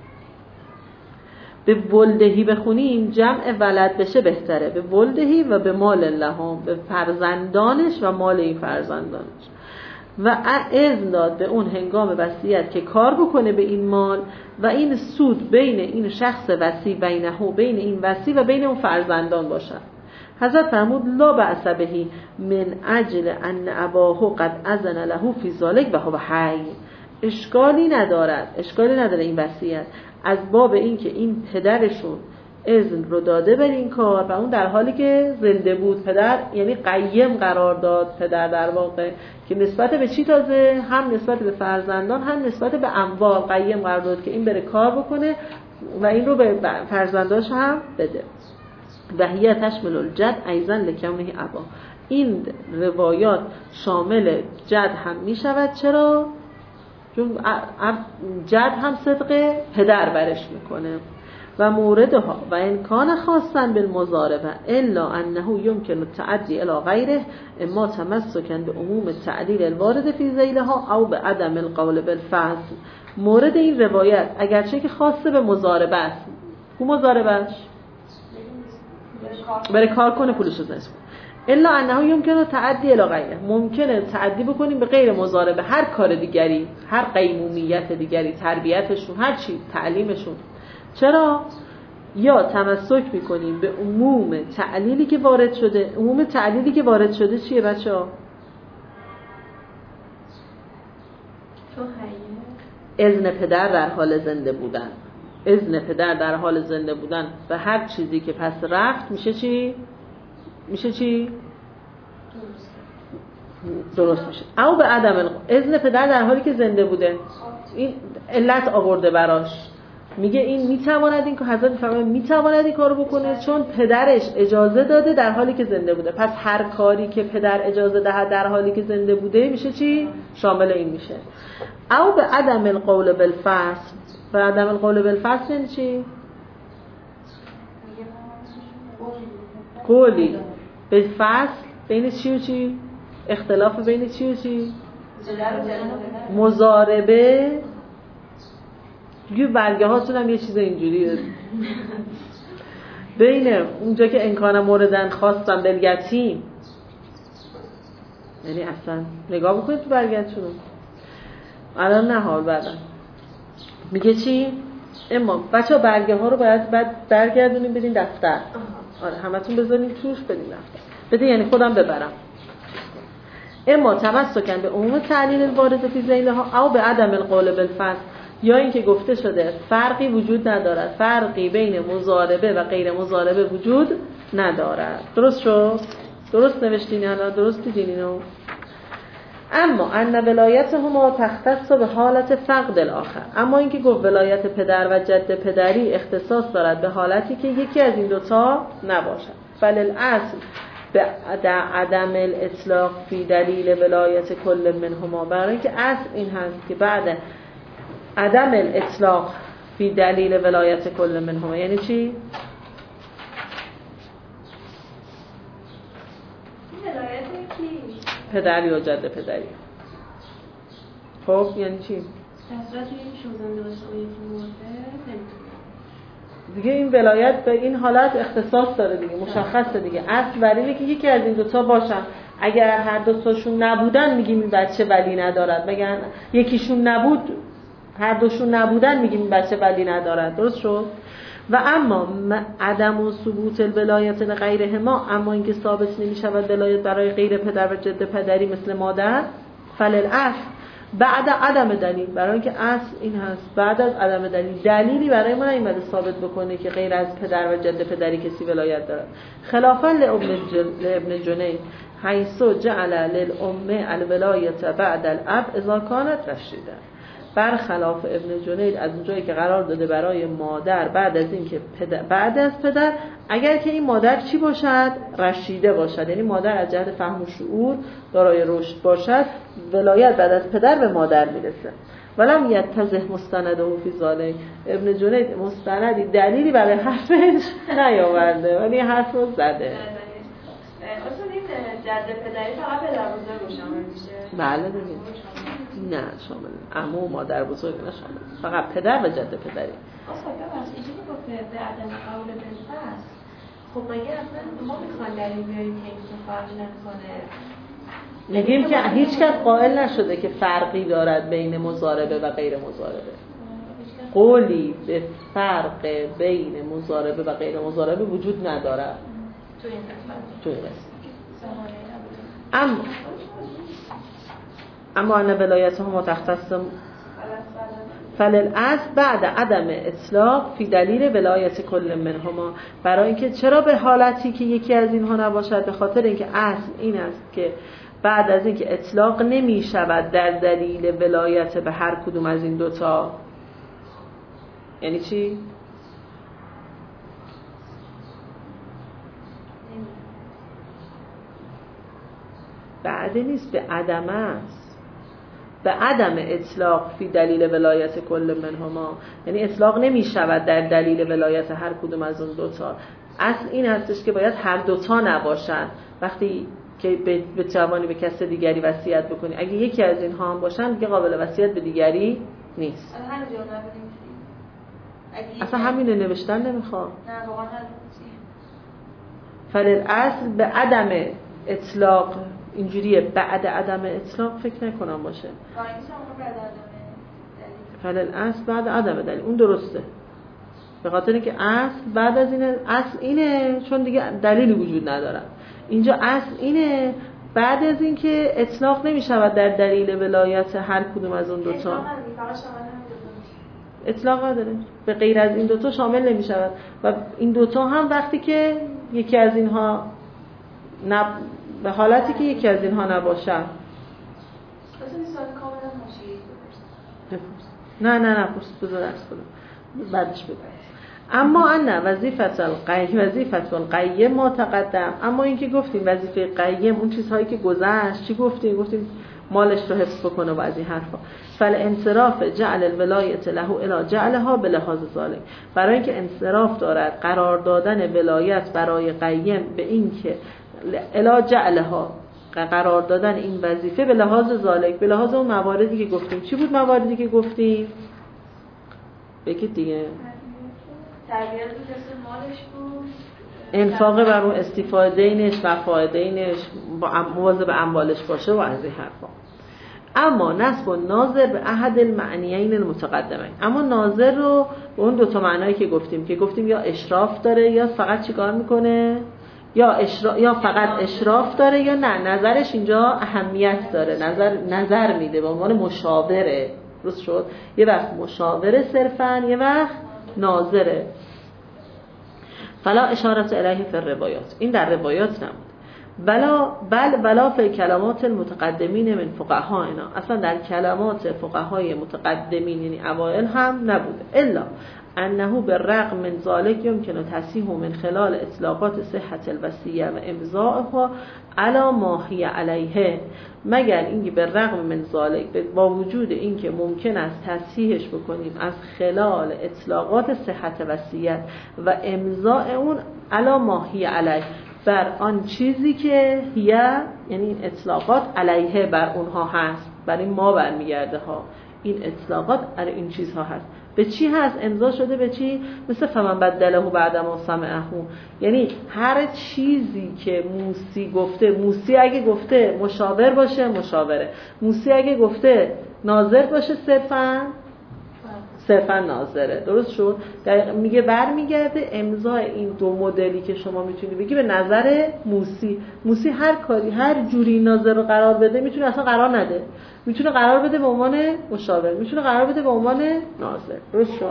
به ولدهی بخونیم جمع ولد بشه بهتره، به ولدهی و به مال لهم، به فرزندانش و مال این فرزندانش. و اذن داد به اون هنگام وصیت که کار بکنه به این مال و این سود بین این شخص وصی بینه بین این وصی و بین اون فرزندان باشد. حضرت فرمود لا بأس به من اجل ان اباه قد اذن له فی ذلک و هو حی. اشکالی ندارد، اشکالی نداره این وصیت از باب این که این پدرشون اذن رو داده بر این کار و اون در حالی که زنده بود. پدر یعنی قیم قرار داد پدر در واقع که نسبت به چی تازه؟ هم نسبت به فرزندان هم نسبت به اموال قیم قرار داد که این بره کار بکنه و این رو به فرزنداش هم بده. و هی تشمل الجد ایضا لکونه ابا. این روایات شامل جد هم می شود. چرا؟ چون جد هم صدق پدر برش میکنه. و موردها و ان کان خاصا بالمضاربه الا انه يمكن التعدي الى غیره اما تمسكا بعموم التعلیل الوارد فی ذیلها او به عدم القول بالفصل. مورد این روایت اگرچه که خاصه به مضاربه است، کو مضاربهش بره کار کنه پولش رو نصف، الا انه يمكن التعدي الى غیره، ممکنه تعدی بکنیم به غیر مضاربه، هر کار دیگری، هر قیمومیت دیگری، تربیتشون، هر چی، تعلیمشون. چرا؟ یا تمسک میکنیم به عموم تعلیلی که وارد شده. عموم تعلیلی که وارد شده چیه بچه ها؟ اذن پدر در حال زنده بودن، اذن پدر در حال زنده بودن و هر چیزی که پس رفت میشه چی؟ میشه چی؟ درست میشه. او به عدم اذن پدر در حالی که زنده بوده، این علت آورده براش، میگه این میتواند این که حضرت فرمودن میتواند این کارو بکنه چون پدرش اجازه داده در حالی که زنده بوده. پس هر کاری که پدر اجازه دهد در حالی که زنده بوده میشه چی؟ شامل این میشه. او به عدم القول بالفصل. به عدم القول بالفصل یعنی چی؟ قولی بالفصل بین چی و چی؟ اختلاف بین چی و چی؟ مضاربه. دیگه برگه هاتون هم یه چیز اینجوری بین اونجا که انکان موردن خواستم بلگتیم، یعنی اصلا نگاه بکنید تو برگهتون الان نه حال بعدن میگه چی؟ اما بچه ها برگه ها رو باید بعد برگردونیم بدین دفتر. آره همتون بذارین توش بدین دفتر بدین، یعنی خودم ببرم. اما تمسکن به عموم تعلیل الوارد فی ذیلها او به عدم القول بالفصل، یا اینکه گفته شده فرقی وجود ندارد، فرقی بین مضاربه و غیر مضاربه وجود ندارد. درست شد؟ درست نوشتین الان؟ درست دیدین اینو؟ اما ان ولایت هما تختص به حالت فقد الاخر، اما اینکه گفت ولایت پدر و جد پدری اختصاص دارد به حالتی که یکی از این دوتا نباشد. فللاصل به عدم الاطلاق فی دلیل ولایت کل منهما، برای اینکه اصل این هست که بعد عدم الاطلاق فی دلیل ولایت کل منهما یعنی چی؟ ولایت کی؟ پدری و جد پدری. خب یعنی چی؟ تصورت یکی شوزنده باشه و یکی مرده دیگه این ولایت به این حالت اختصاص داره دیگه، مشخصه دیگه. اصل بر اینه که یکی از این دوتا باشن. اگر هر دوتاشون نبودن میگیم این بچه ولی ندارد، مگر یکیشون نبود هر دوشون نبودن میگیم این بچه ولی ندارد. درست شد؟ و اما عدم و ثبوت الولایت لغیره ما، اما اینکه ثابت نمیشود ولایت برای غیر پدر و جد پدری مثل مادر، فللاصل بعد عدم دلیل، برای اینکه اصل این هست بعد از عدم دلیل دلیلی برای ما نیامده ثابت بکنه که غیر از پدر و جد پدری کسی ولایت دارد. خلافا لابن جنید حیث جعل للام الولایت بعد الاب اذا كانت رشیده، برخلاف ابن جنید از اونجایی که قرار داده برای مادر بعد از این که پدر بعد از پدر، اگر که این مادر چی باشد؟ رشیده باشد، یعنی مادر از جهت فهم و شعور دارای رشد باشد، ولایت بعد از پدر به مادر میرسه. ولم یتضح مستنده فی ذلک، ابن جنید مستندی دلیلی برای حرفش نیاورده ولی حرف رو زده. اصلا این جد پدری فقط پدر بزرگ شامل میشه؟ بله دیگه. نه شامل عمو و مادر بزرگ نشامل، فقط پدر و جد پدری. آسا ببخش اینجا که گفته به عدم قول بالفصل، خب مگه اصلا ما میخوان دلیل بیاریم که این فرق نکنه؟ میگیم که هیچ کس قائل نشده که فرقی دارد بین مضاربه و غیر مضاربه. قولی به فرق بین مضاربه و غیر مضاربه وجود ندارد تو این قسمت. تو این قسمت. اما اما ان ولایت هم تختص فللأصل بعد عدم اطلاق فی دلیل ولایت کل منهما، برای اینکه چرا به حالتی که یکی از اینها نباشد، به خاطر اینکه اصل این است که بعد از اینکه اطلاق نمی شود در دلیل ولایت به هر کدوم از این دوتا. یعنی چی؟ بعد نیست، به عدم است، به عدم اطلاق فی دلیل ولایت کل منهما، یعنی اطلاق نمی شود در دلیل ولایت هر کدوم از اون دوتا. اصل این هستش که باید هر دوتا نباشن وقتی که به جوانی به کس دیگری وصیت بکنی. اگه یکی از اینها هم باشن دیگه قابل وصیت به دیگری نیست. اصلا همینه نوشتن نمیخواد. نه واقعا فللأصل به عدم اطلاق، اینجوریه بعد عدم اطلاق فکر نکنم باشه. فللأصل بعد عدم دلیل، اون درسته، به خاطر اینکه اصل بعد از اینه، اصل اینه چون دیگه دلیلی وجود نداره. اینجا اصل اینه بعد از اینکه اطلاق نمی شود در دلیل ولایت هر کدوم از اون دوتا. اطلاق نداره، به غیر از این دوتا شامل نمی شود و این دوتا هم وقتی که یکی از اینها نب... به حالتی که یکی از اینها نباشد. نه نه نه پرس بذار درس کنم بعدش بگم. اما ان وظیفت القیم وظیفت القیم ما تقدم، اما این که گفتیم وظیفه قیم اون چیزهایی که گذشت، چی گفتیم؟ گفتیم مالش رو حفظ بکنه و از این حرفا. فالانصراف جعل الولایت له الی جعلها به لحاظ ذالک، برای اینکه انصراف دارد قرار دادن ولایت برای قیم به این که الی جعلها قرار دادن این وظیفه به لحاظ ذالک، به لحاظ اون مواردی که گفتیم. چی بود مواردی که گفتیم؟ بگید دیگه. تربیت بود، مالش بود، انفاق بر اون، استفاده اینش و فایده اینش، مواظب اموالش باشه و از این حرفا. اما نسب و ناظر به احد المعنیین المتقدمین، اما ناظر رو به اون دوتا معنایی که گفتیم که گفتیم یا اشراف داره یا فقط چیکار میکنه، یا اشرا... یا فقط اشراف داره یا نه نظرش اینجا اهمیت داره، نظر نظر میده به عنوان مشاوره. درست شد؟ یه وقت مشاوره صرفاً، یه وقت ناظره. فلا اشارت الیه فی الروایات، این در روایات نبود. بلا بل ولا فی کلمات المتقدمین من فقهائنا، اصلا در کلمات فقهای متقدمین یعنی اوائل هم نبوده. الا انه بالرغم من ذلك يمكن تصحیح من خلال اطلاقات صحت الوصیه و امضاءها علی ما هی علیه، مگر اینکه بالرغم من ذلك، با وجود اینکه ممکن است تصحیحش بکنیم از خلال اطلاقات صحت وصیت و امضاء اون علی ما هی علیه، بر آن چیزی که هیه یعنی این اطلاقات علیه بر اونها هست، بر این ما برمیگرده ها، این اطلاقات علی این چیزها هست. به چی هست؟ امضا شده به چی؟ مثل فمن بدله بعد ما سمعه، یعنی هر چیزی که موسی گفته، موسی اگه گفته مشاور باشه مشاوره، موسی اگه گفته ناظر باشه صرفاً صرفاً ناظره. درست شد؟ میگه برمیگرده امضا این دو مدلی که شما میتونی بگی به نظر موسی. موسی هر کاری هر جوری ناظر رو قرار بده، میتونه اصلا قرار نده، میتونه قرار بده به عنوان مشاور، میتونه قرار بده به عنوان ناظر. درست شد؟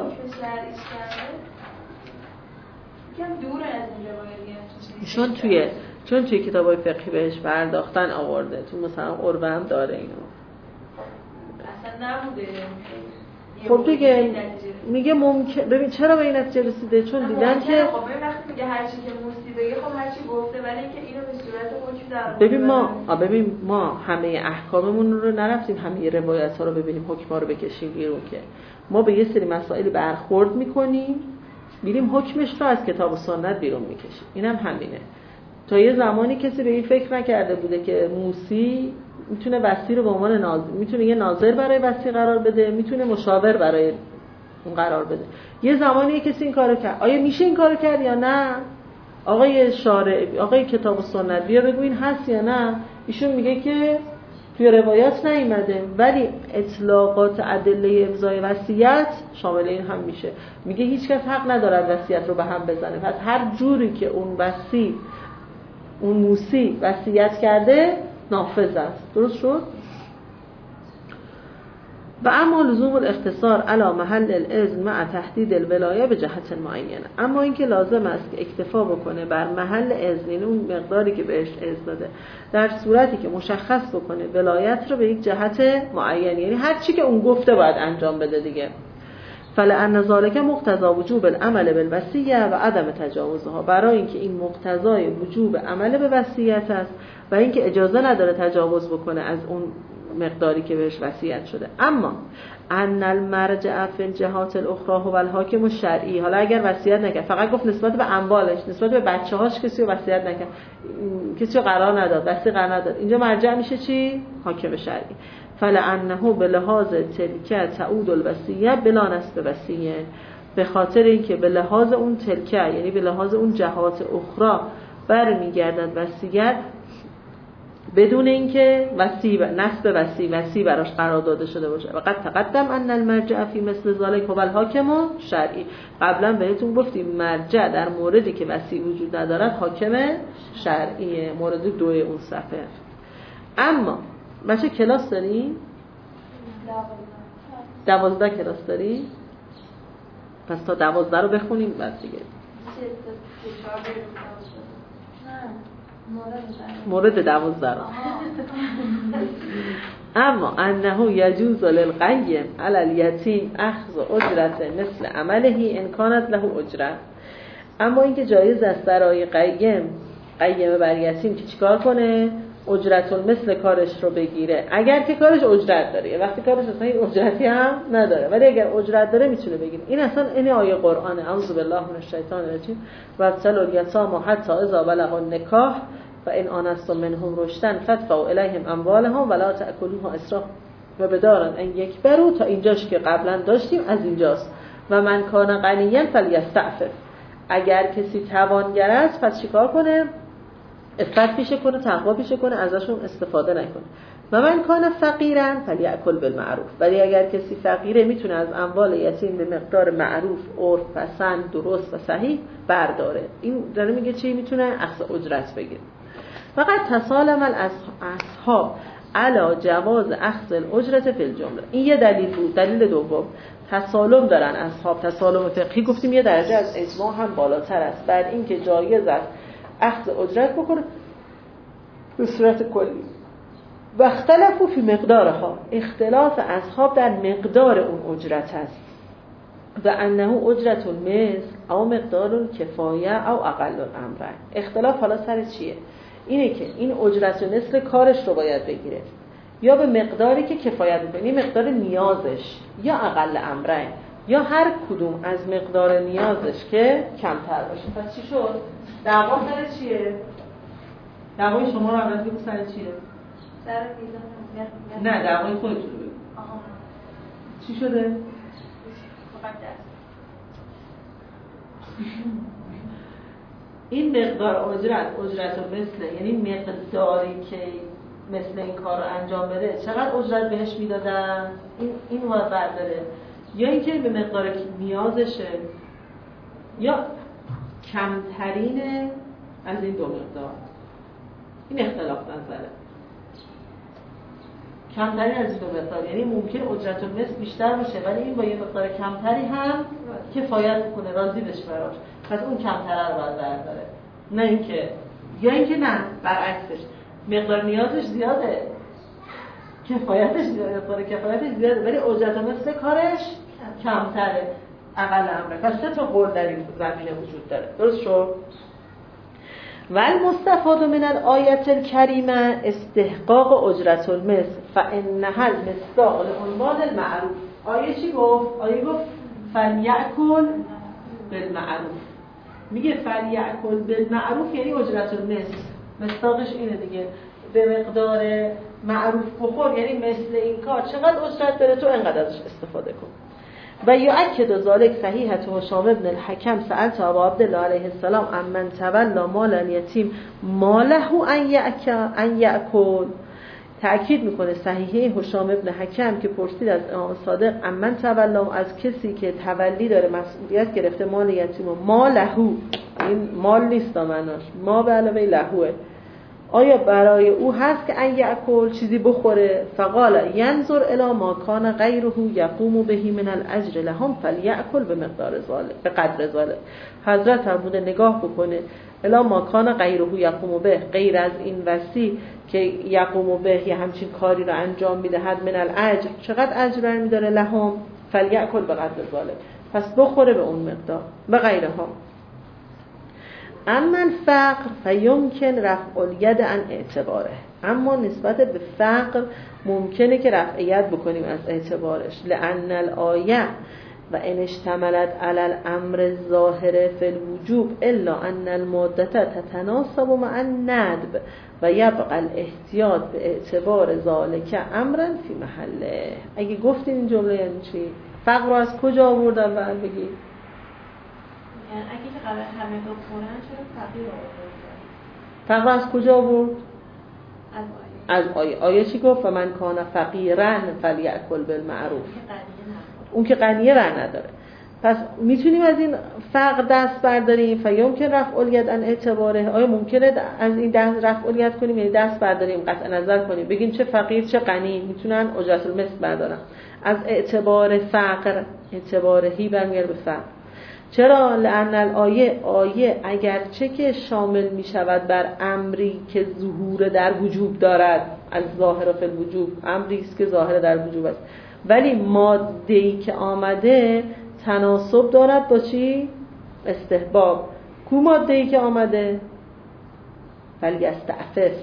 چون توی چون توی کتابای فقهی بهش پرداختن آورده، تو مثلا عربه هم داره اینو. اصلا نبوده. خب دیگه میگه ممکن، ببین چرا به این نتیجه رسیده؟ چون دیدن که خب وقتی میگه هر چی که موسی بگه خب هر چی گفته، ولی اینکه اینو به صورت حکم در ببین ما ببین ما همه احکاممون رو نرفتیم همه روایت ها رو ببینیم، حکما رو بکشیم بیرون، که ما به یه سری مسائل برخورد میکنیم میریم حکمش رو از کتاب و سنت بیرون میکشیم. اینم هم همینه. تا یه زمانی کسی به این فکر نکرده بوده که موسی میتونه وصی رو به عنوان ناظر، میتونه یه ناظر برای وصی قرار بده، میتونه مشاور برای اون قرار بده. یه زمانی کسی این کارو کرد. آیا میشه این کارو کرد یا نه؟ آقای شارع، آقای کتاب و سنت بیا بگو این هست یا نه؟ ایشون میگه که توی روایات نیامده، ولی اطلاقات ادله امضای وصیت شامل این هم میشه. میگه هیچ کس حق نداره وصیت رو به هم بزنه، پس هر جوری که اون وصی اون موسی وصیت کرده نافذ است. درست شد؟ و اما لزوم الاختصار علی محل الاذن مع تحدید الولایه به جهت معینه، اما اینکه لازم است که اکتفا بکنه بر محل اذن، این اون مقداری که بهش اذن داده، در صورتی که مشخص بکنه ولایت رو به یک جهت معین، یعنی هر چی که اون گفته باید انجام بده دیگه. فلأن ذلك مقتضى وجوب العمل بالوصیه و عدم تجاوزها، برای اینکه این مقتضای وجوب عمل به وصیت است و اینکه اجازه نداره تجاوز بکنه از اون مقداری که بهش وصیت شده. اما ان المرجع فی الجهات الاخرى هو الحاکم الشرعی، حالا اگر وصیت نکرد، فقط گفت نسبت به اموالش، نسبت به بچه‌هاش کسی رو وصیت نکرد، کسی رو قرار نداد، وصی قرار نداد، اینجا مرجع میشه چی؟ حاکم شرعی. فلعنه به لحاظ تلکه تعود الوصیه بلا نسب وصیه، به خاطر اینکه به لحاظ اون تلکه، یعنی به لحاظ اون جهات اخرى برمیگردد وصیت بدون اینکه وصی و نسب وصی وصی براش قرار داده شده باشه. و قد تقدم ان المرجع فی مثل ذلک هو الحاکم شرعی، قبلا بهتون گفتیم مرجع در موردی که وصی وجود ندارد حاکم شرعیه، مورد دو اون صفحه. اما بچه کلاس داری؟ دوازده کلاس داری؟ پس تا دوازده رو بخونیم بعد دیگه. مورد دوازده رو. اما انه یجوز للقیم علی الیتیم اخذ اجرت مثل عمله ان کانت له اجرت، اما اینکه جایز است برای قیم قیم بر یتیم که چیکار کنه؟ اجرت مثل کارش رو بگیره، اگر که کارش اجرت داره. وقتی کارش اصلا این اجرتی هم نداره ولی اگر اجرت داره میتونه بگیره. این اصلا این آیه قرآنه. اعوذ بالله من الشیطان الرجیم و ابتلوا اليتامى حتی اذا بلغوا النکاح و ان آنستم منهم رشدا فادفعوا الیهم اموالهم ولا تأکلوها اسرافا و بدارا ان یکبروا، تا اینجاش که قبلا داشتیم از اینجاست. و من کان غنیا فلیستعفف، اگر کسی توانگر است پس چیکار کنه؟ عفت پیشه کنه، تقوا پیشه کنه، ازشون استفاده نکنه. و من کان فقیرا فلیأکل بالمعروف، ولی اگر کسی فقیره میتونه از اموال یتیم به مقدار معروف، عرف پسند، درست و صحیح برداره. این داره میگه چی؟ میتونه اخذ اجرت بگیره. فقط تسالم الاصحاب علی جواز اخذ الاجرت فی الجمله، این یه دلیل بود. دلیل دوم، تسالم دارن اصحاب، تسالم فقهی گفتیم یه درجه از اجماع هم بالاتر است بر این که جایز است اخذ اجرت بکنه به صورت کلی. و اختلافو فی مقدارها، اختلاف اصحاب در مقدار اون اجرت است. و انه اجرت مثل او مقدار کفایه او اقل الامر. اختلاف حالا سر چیه؟ اینه که این اجرت مثل کارش رو باید بگیره یا به مقداری که کفایت میکنه، مقدار نیازش، یا اقل امره، یا هر کدوم از مقدار نیازش که کمتر باشه. پس چی شد؟ دعوا سر چیه؟ دعوای شما رو اول بگو سر چیه؟ سر میزان. نه دعوای خودتون رو بگو. آها. چی شده؟ فقط دست. این مقدار اجرت، اجرت و مثل، یعنی مقداری که مثل این کار رو انجام بده چقدر اجرت بهش میدادن؟ این این باید برداره، یا اینکه به مقدار نیازشه، یا کمترین از این دو مقدار. این اختلاف نظره. کمترین از این دو مقدار، یعنی ممکن اجرت و مثل بیشتر باشه ولی این با یه مقدار کمتری هم کفایت کنه، راضی بشه براش، پس اون کمتره رو باید برداره. نه اینکه، یا اینکه نه برعکسش، مقدار نیازش زیاده، کفایتش زیاده، مقدار کفایتش زیاده ولی اجرت و مثل کارش کمتره، اقل امره. پس سه تا قول در این زمینه وجود داره. درست شد؟ و المستفاد من الآیه الکریمه استحقاق اجرت المثل فانها المصداق لعنوان المعروف. آیه چی گفت؟ آیه گفت فلیأکل بالمعروف. میگه فلیأکل بالمعروف یعنی اجرت المثل، مصداقش اینه دیگه، به مقدار معروف بخور، یعنی مثل این کار چقدر اجرت داره تو انقدر ازش استفاده کن. و یؤکد ذلک صحیحه هشام ابن الحکم سألت ابا عبدالله علیه السلام عمن تولا مال الیتیم ماله ان یأکل. تأکید میکنه صحیحه هشام ابن حکم که پرسید از امام صادق عمن تولا، از کسی که تولی داره، مسئولیت گرفته مال یتیم، مالهو، این مال نیست معناش، ما به علاوه لهوه، آیا برای او هست که ان یأکل چیزی بخوره؟ فقال ینظر الی ما کان غیره یقوم به من الاجر لهم فلیأکل به مقدار ذلک به قدر ذلک. حضرت فرموده نگاه بکنه الی ما کان غیره یقوم به، غیر از این وصی که یقوم به یه همچین کاری رو انجام میده، حد من الاجر، چقدر اجر برمی داره، لهم فلیأکل به قدر ذلک، پس بخوره به اون مقدار، به غیرها. اما الفقر فیمکن رفع الید عن اعتباره، اما نسبت به فقر ممکنه که رفع ید بکنیم از اعتبارش. لأن الآیه و ان اشتملت علی الامر الظاهر فی الوجوب الا ان المادة تتناسب مع الندب و یبقى الاحتیاط به اعتبار ذالک امرا فی محله. اگه گفتین این جمله یعنی چی؟ فقر رو از کجا آوردن و بگی؟ یعنی اگه که قبل همه بخورن چرا فقیر آورد؟ فقر از کجا آورد؟ از آیه. از آیه. آیه چی گفت؟ و من کان فقیرا فلیأکل بالمعروف. اون که غنیه ور نداره. پس میتونیم از این فقر دست برداریم. فیمکن رفع الید عن اعتباره، آیا ممکنه از این دست رفع الید کنیم، یعنی دست برداریم، قطع نظر کنیم، بگیم چه فقیر چه غنی میتونن اجرت المثل بردارن از اعتبار فقر، اعتبارهی برمیگرده به فقر. چرا؟ لأن الآیه، آیه اگرچه که شامل می شود بر امری که ظهور در وجوب دارد، از ظاهر فی الوجوب، امری است که ظاهر در وجوب است، ولی ماده‌ای که آمده تناسب دارد با چی؟ استحباب. کو ماده‌ای که آمده؟ فلیستعفف.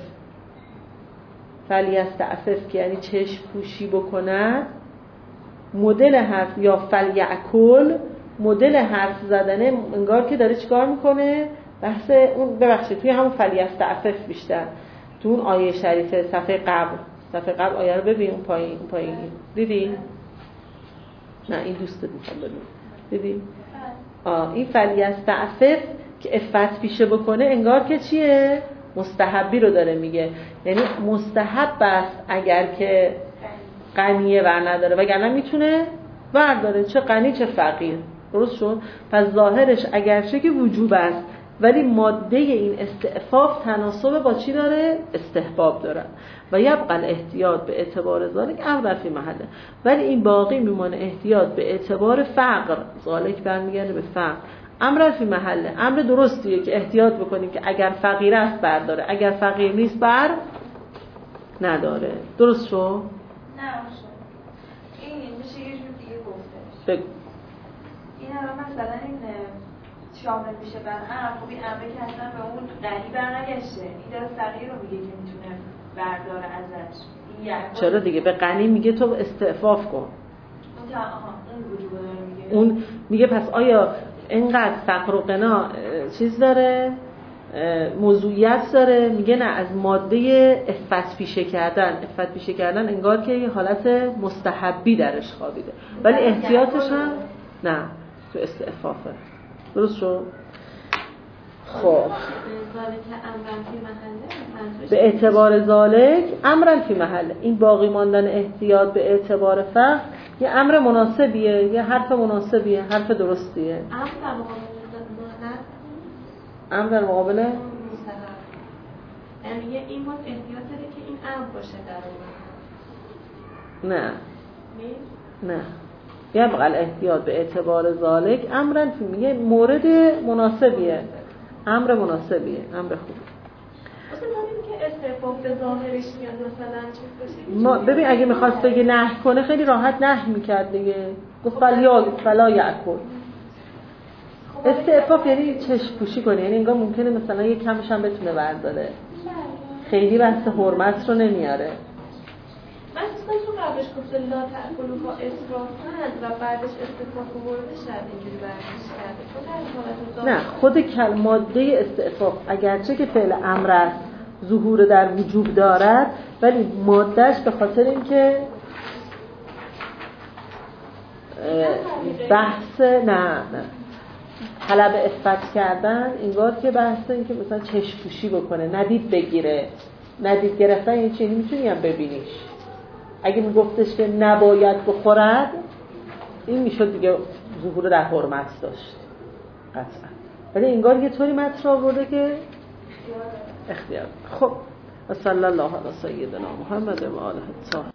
فلیستعفف که یعنی چشم پوشی بکند. مدل حرف یا فلیأکل، مدل حرف زدنه انگار که داره چیکار میکنه؟ بحث اون، ببخشید توی همون فلیستعفف بیشتر تو اون آیه شریفه صفحه قبل، صفحه قبل آیه رو ببین، اون پایین، اون پایین دیدی؟ نه این دوستت میخوام ببین، دیدی؟ آه این فلیستعفف که افت پیشه بکنه انگار که چیه؟ مستحبی رو داره میگه، یعنی مستحب است اگر که غنیه ور نداره، وگرنه میتونه ور داره، چه غنی چه فقیر. درست شد؟ پس ظاهرش اگرچه که وجوب است ولی ماده این استعفاف تناسب با چی داره؟ استحباب داره. و یبقى الاحتیاط به اعتبار ذالک امر فی محله، ولی این باقی میمونه احتیاط به اعتبار فقر، ذالک برمیگرده به فقر، امر فی محله، امر درستیه که احتیاط بکنیم که اگر فقیر است برداره، اگر فقیر نیست بر نداره. درست شد؟ نه این میشه یه جور دیگه گفته بگو. این هم مثلا این شامل میشه بر امر، خب این امره که اصلا به اون غنی برنگشته، این داره فقیر رو میگه که میتونه برداره ازش. یعنی چرا دیگه؟ به غنی میگه تو استعفاف کن. اون تا آها اون وجوب داره میگه. اون میگه پس آیا اینقدر فقر و غنا چیز داره؟ موضوعیت داره؟ میگه نه، از ماده افت پیشه کردن، افت پیشه کردن انگار که یه حالت مستحبی درش خوابیده، ولی احتیاطش هم نه، تو استعفافه. درست شد؟ خب به اعتبار ذالک امرا فی محله، این باقی ماندن احتیاط به اعتبار فقر یه امر مناسبیه، یه حرف مناسبیه، حرف درستیه. امر در مقابل یعنی این باز احتیاط داره که این امر باشه در اون. نه نه یبقى الاحتیاط به اعتبار ذالک امرا فی، میگه مورد مناسبیه، امر مناسبیه، امر خوبه. مثلا همین که استعفاف به ظاهرش میاد مثلا چیز باشه. ما ببین اگه میخواست بگه نهی کنه خیلی راحت نهی میکرد دیگه، گفت فلا فلا یأکل. استعفاف یعنی چشم پوشی کنه، یعنی انگار ممکنه مثلا یک کمش هم بتونه برداره، خیلی بحث حرمت رو نمیاره. من اصلا تو قبلش گفته لا تأکلوا با اسرافن و بعدش استعفاف ورده شد اینجوری برداشت کرده، چون در حالت نه، خود کلمه ماده استعفاف اگرچه که فعل امر است، ظهور در وجوب دارد، ولی مادهش به خاطر اینکه بحث نه نه طلب افت کردن، انگار که بحث این که مثلا چشم پوشی بکنه، ندید بگیره، ندید گرفتن این چیزی میتونی هم ببینیش. اگه میگفتش که نباید بخورد، این میشد دیگه ظهور در حرمت داشت قطعا، ولی انگار یه طوری مطرح آورده که اختیار. خب و صلی الله علی سیدنا محمد و آله الطاهرین.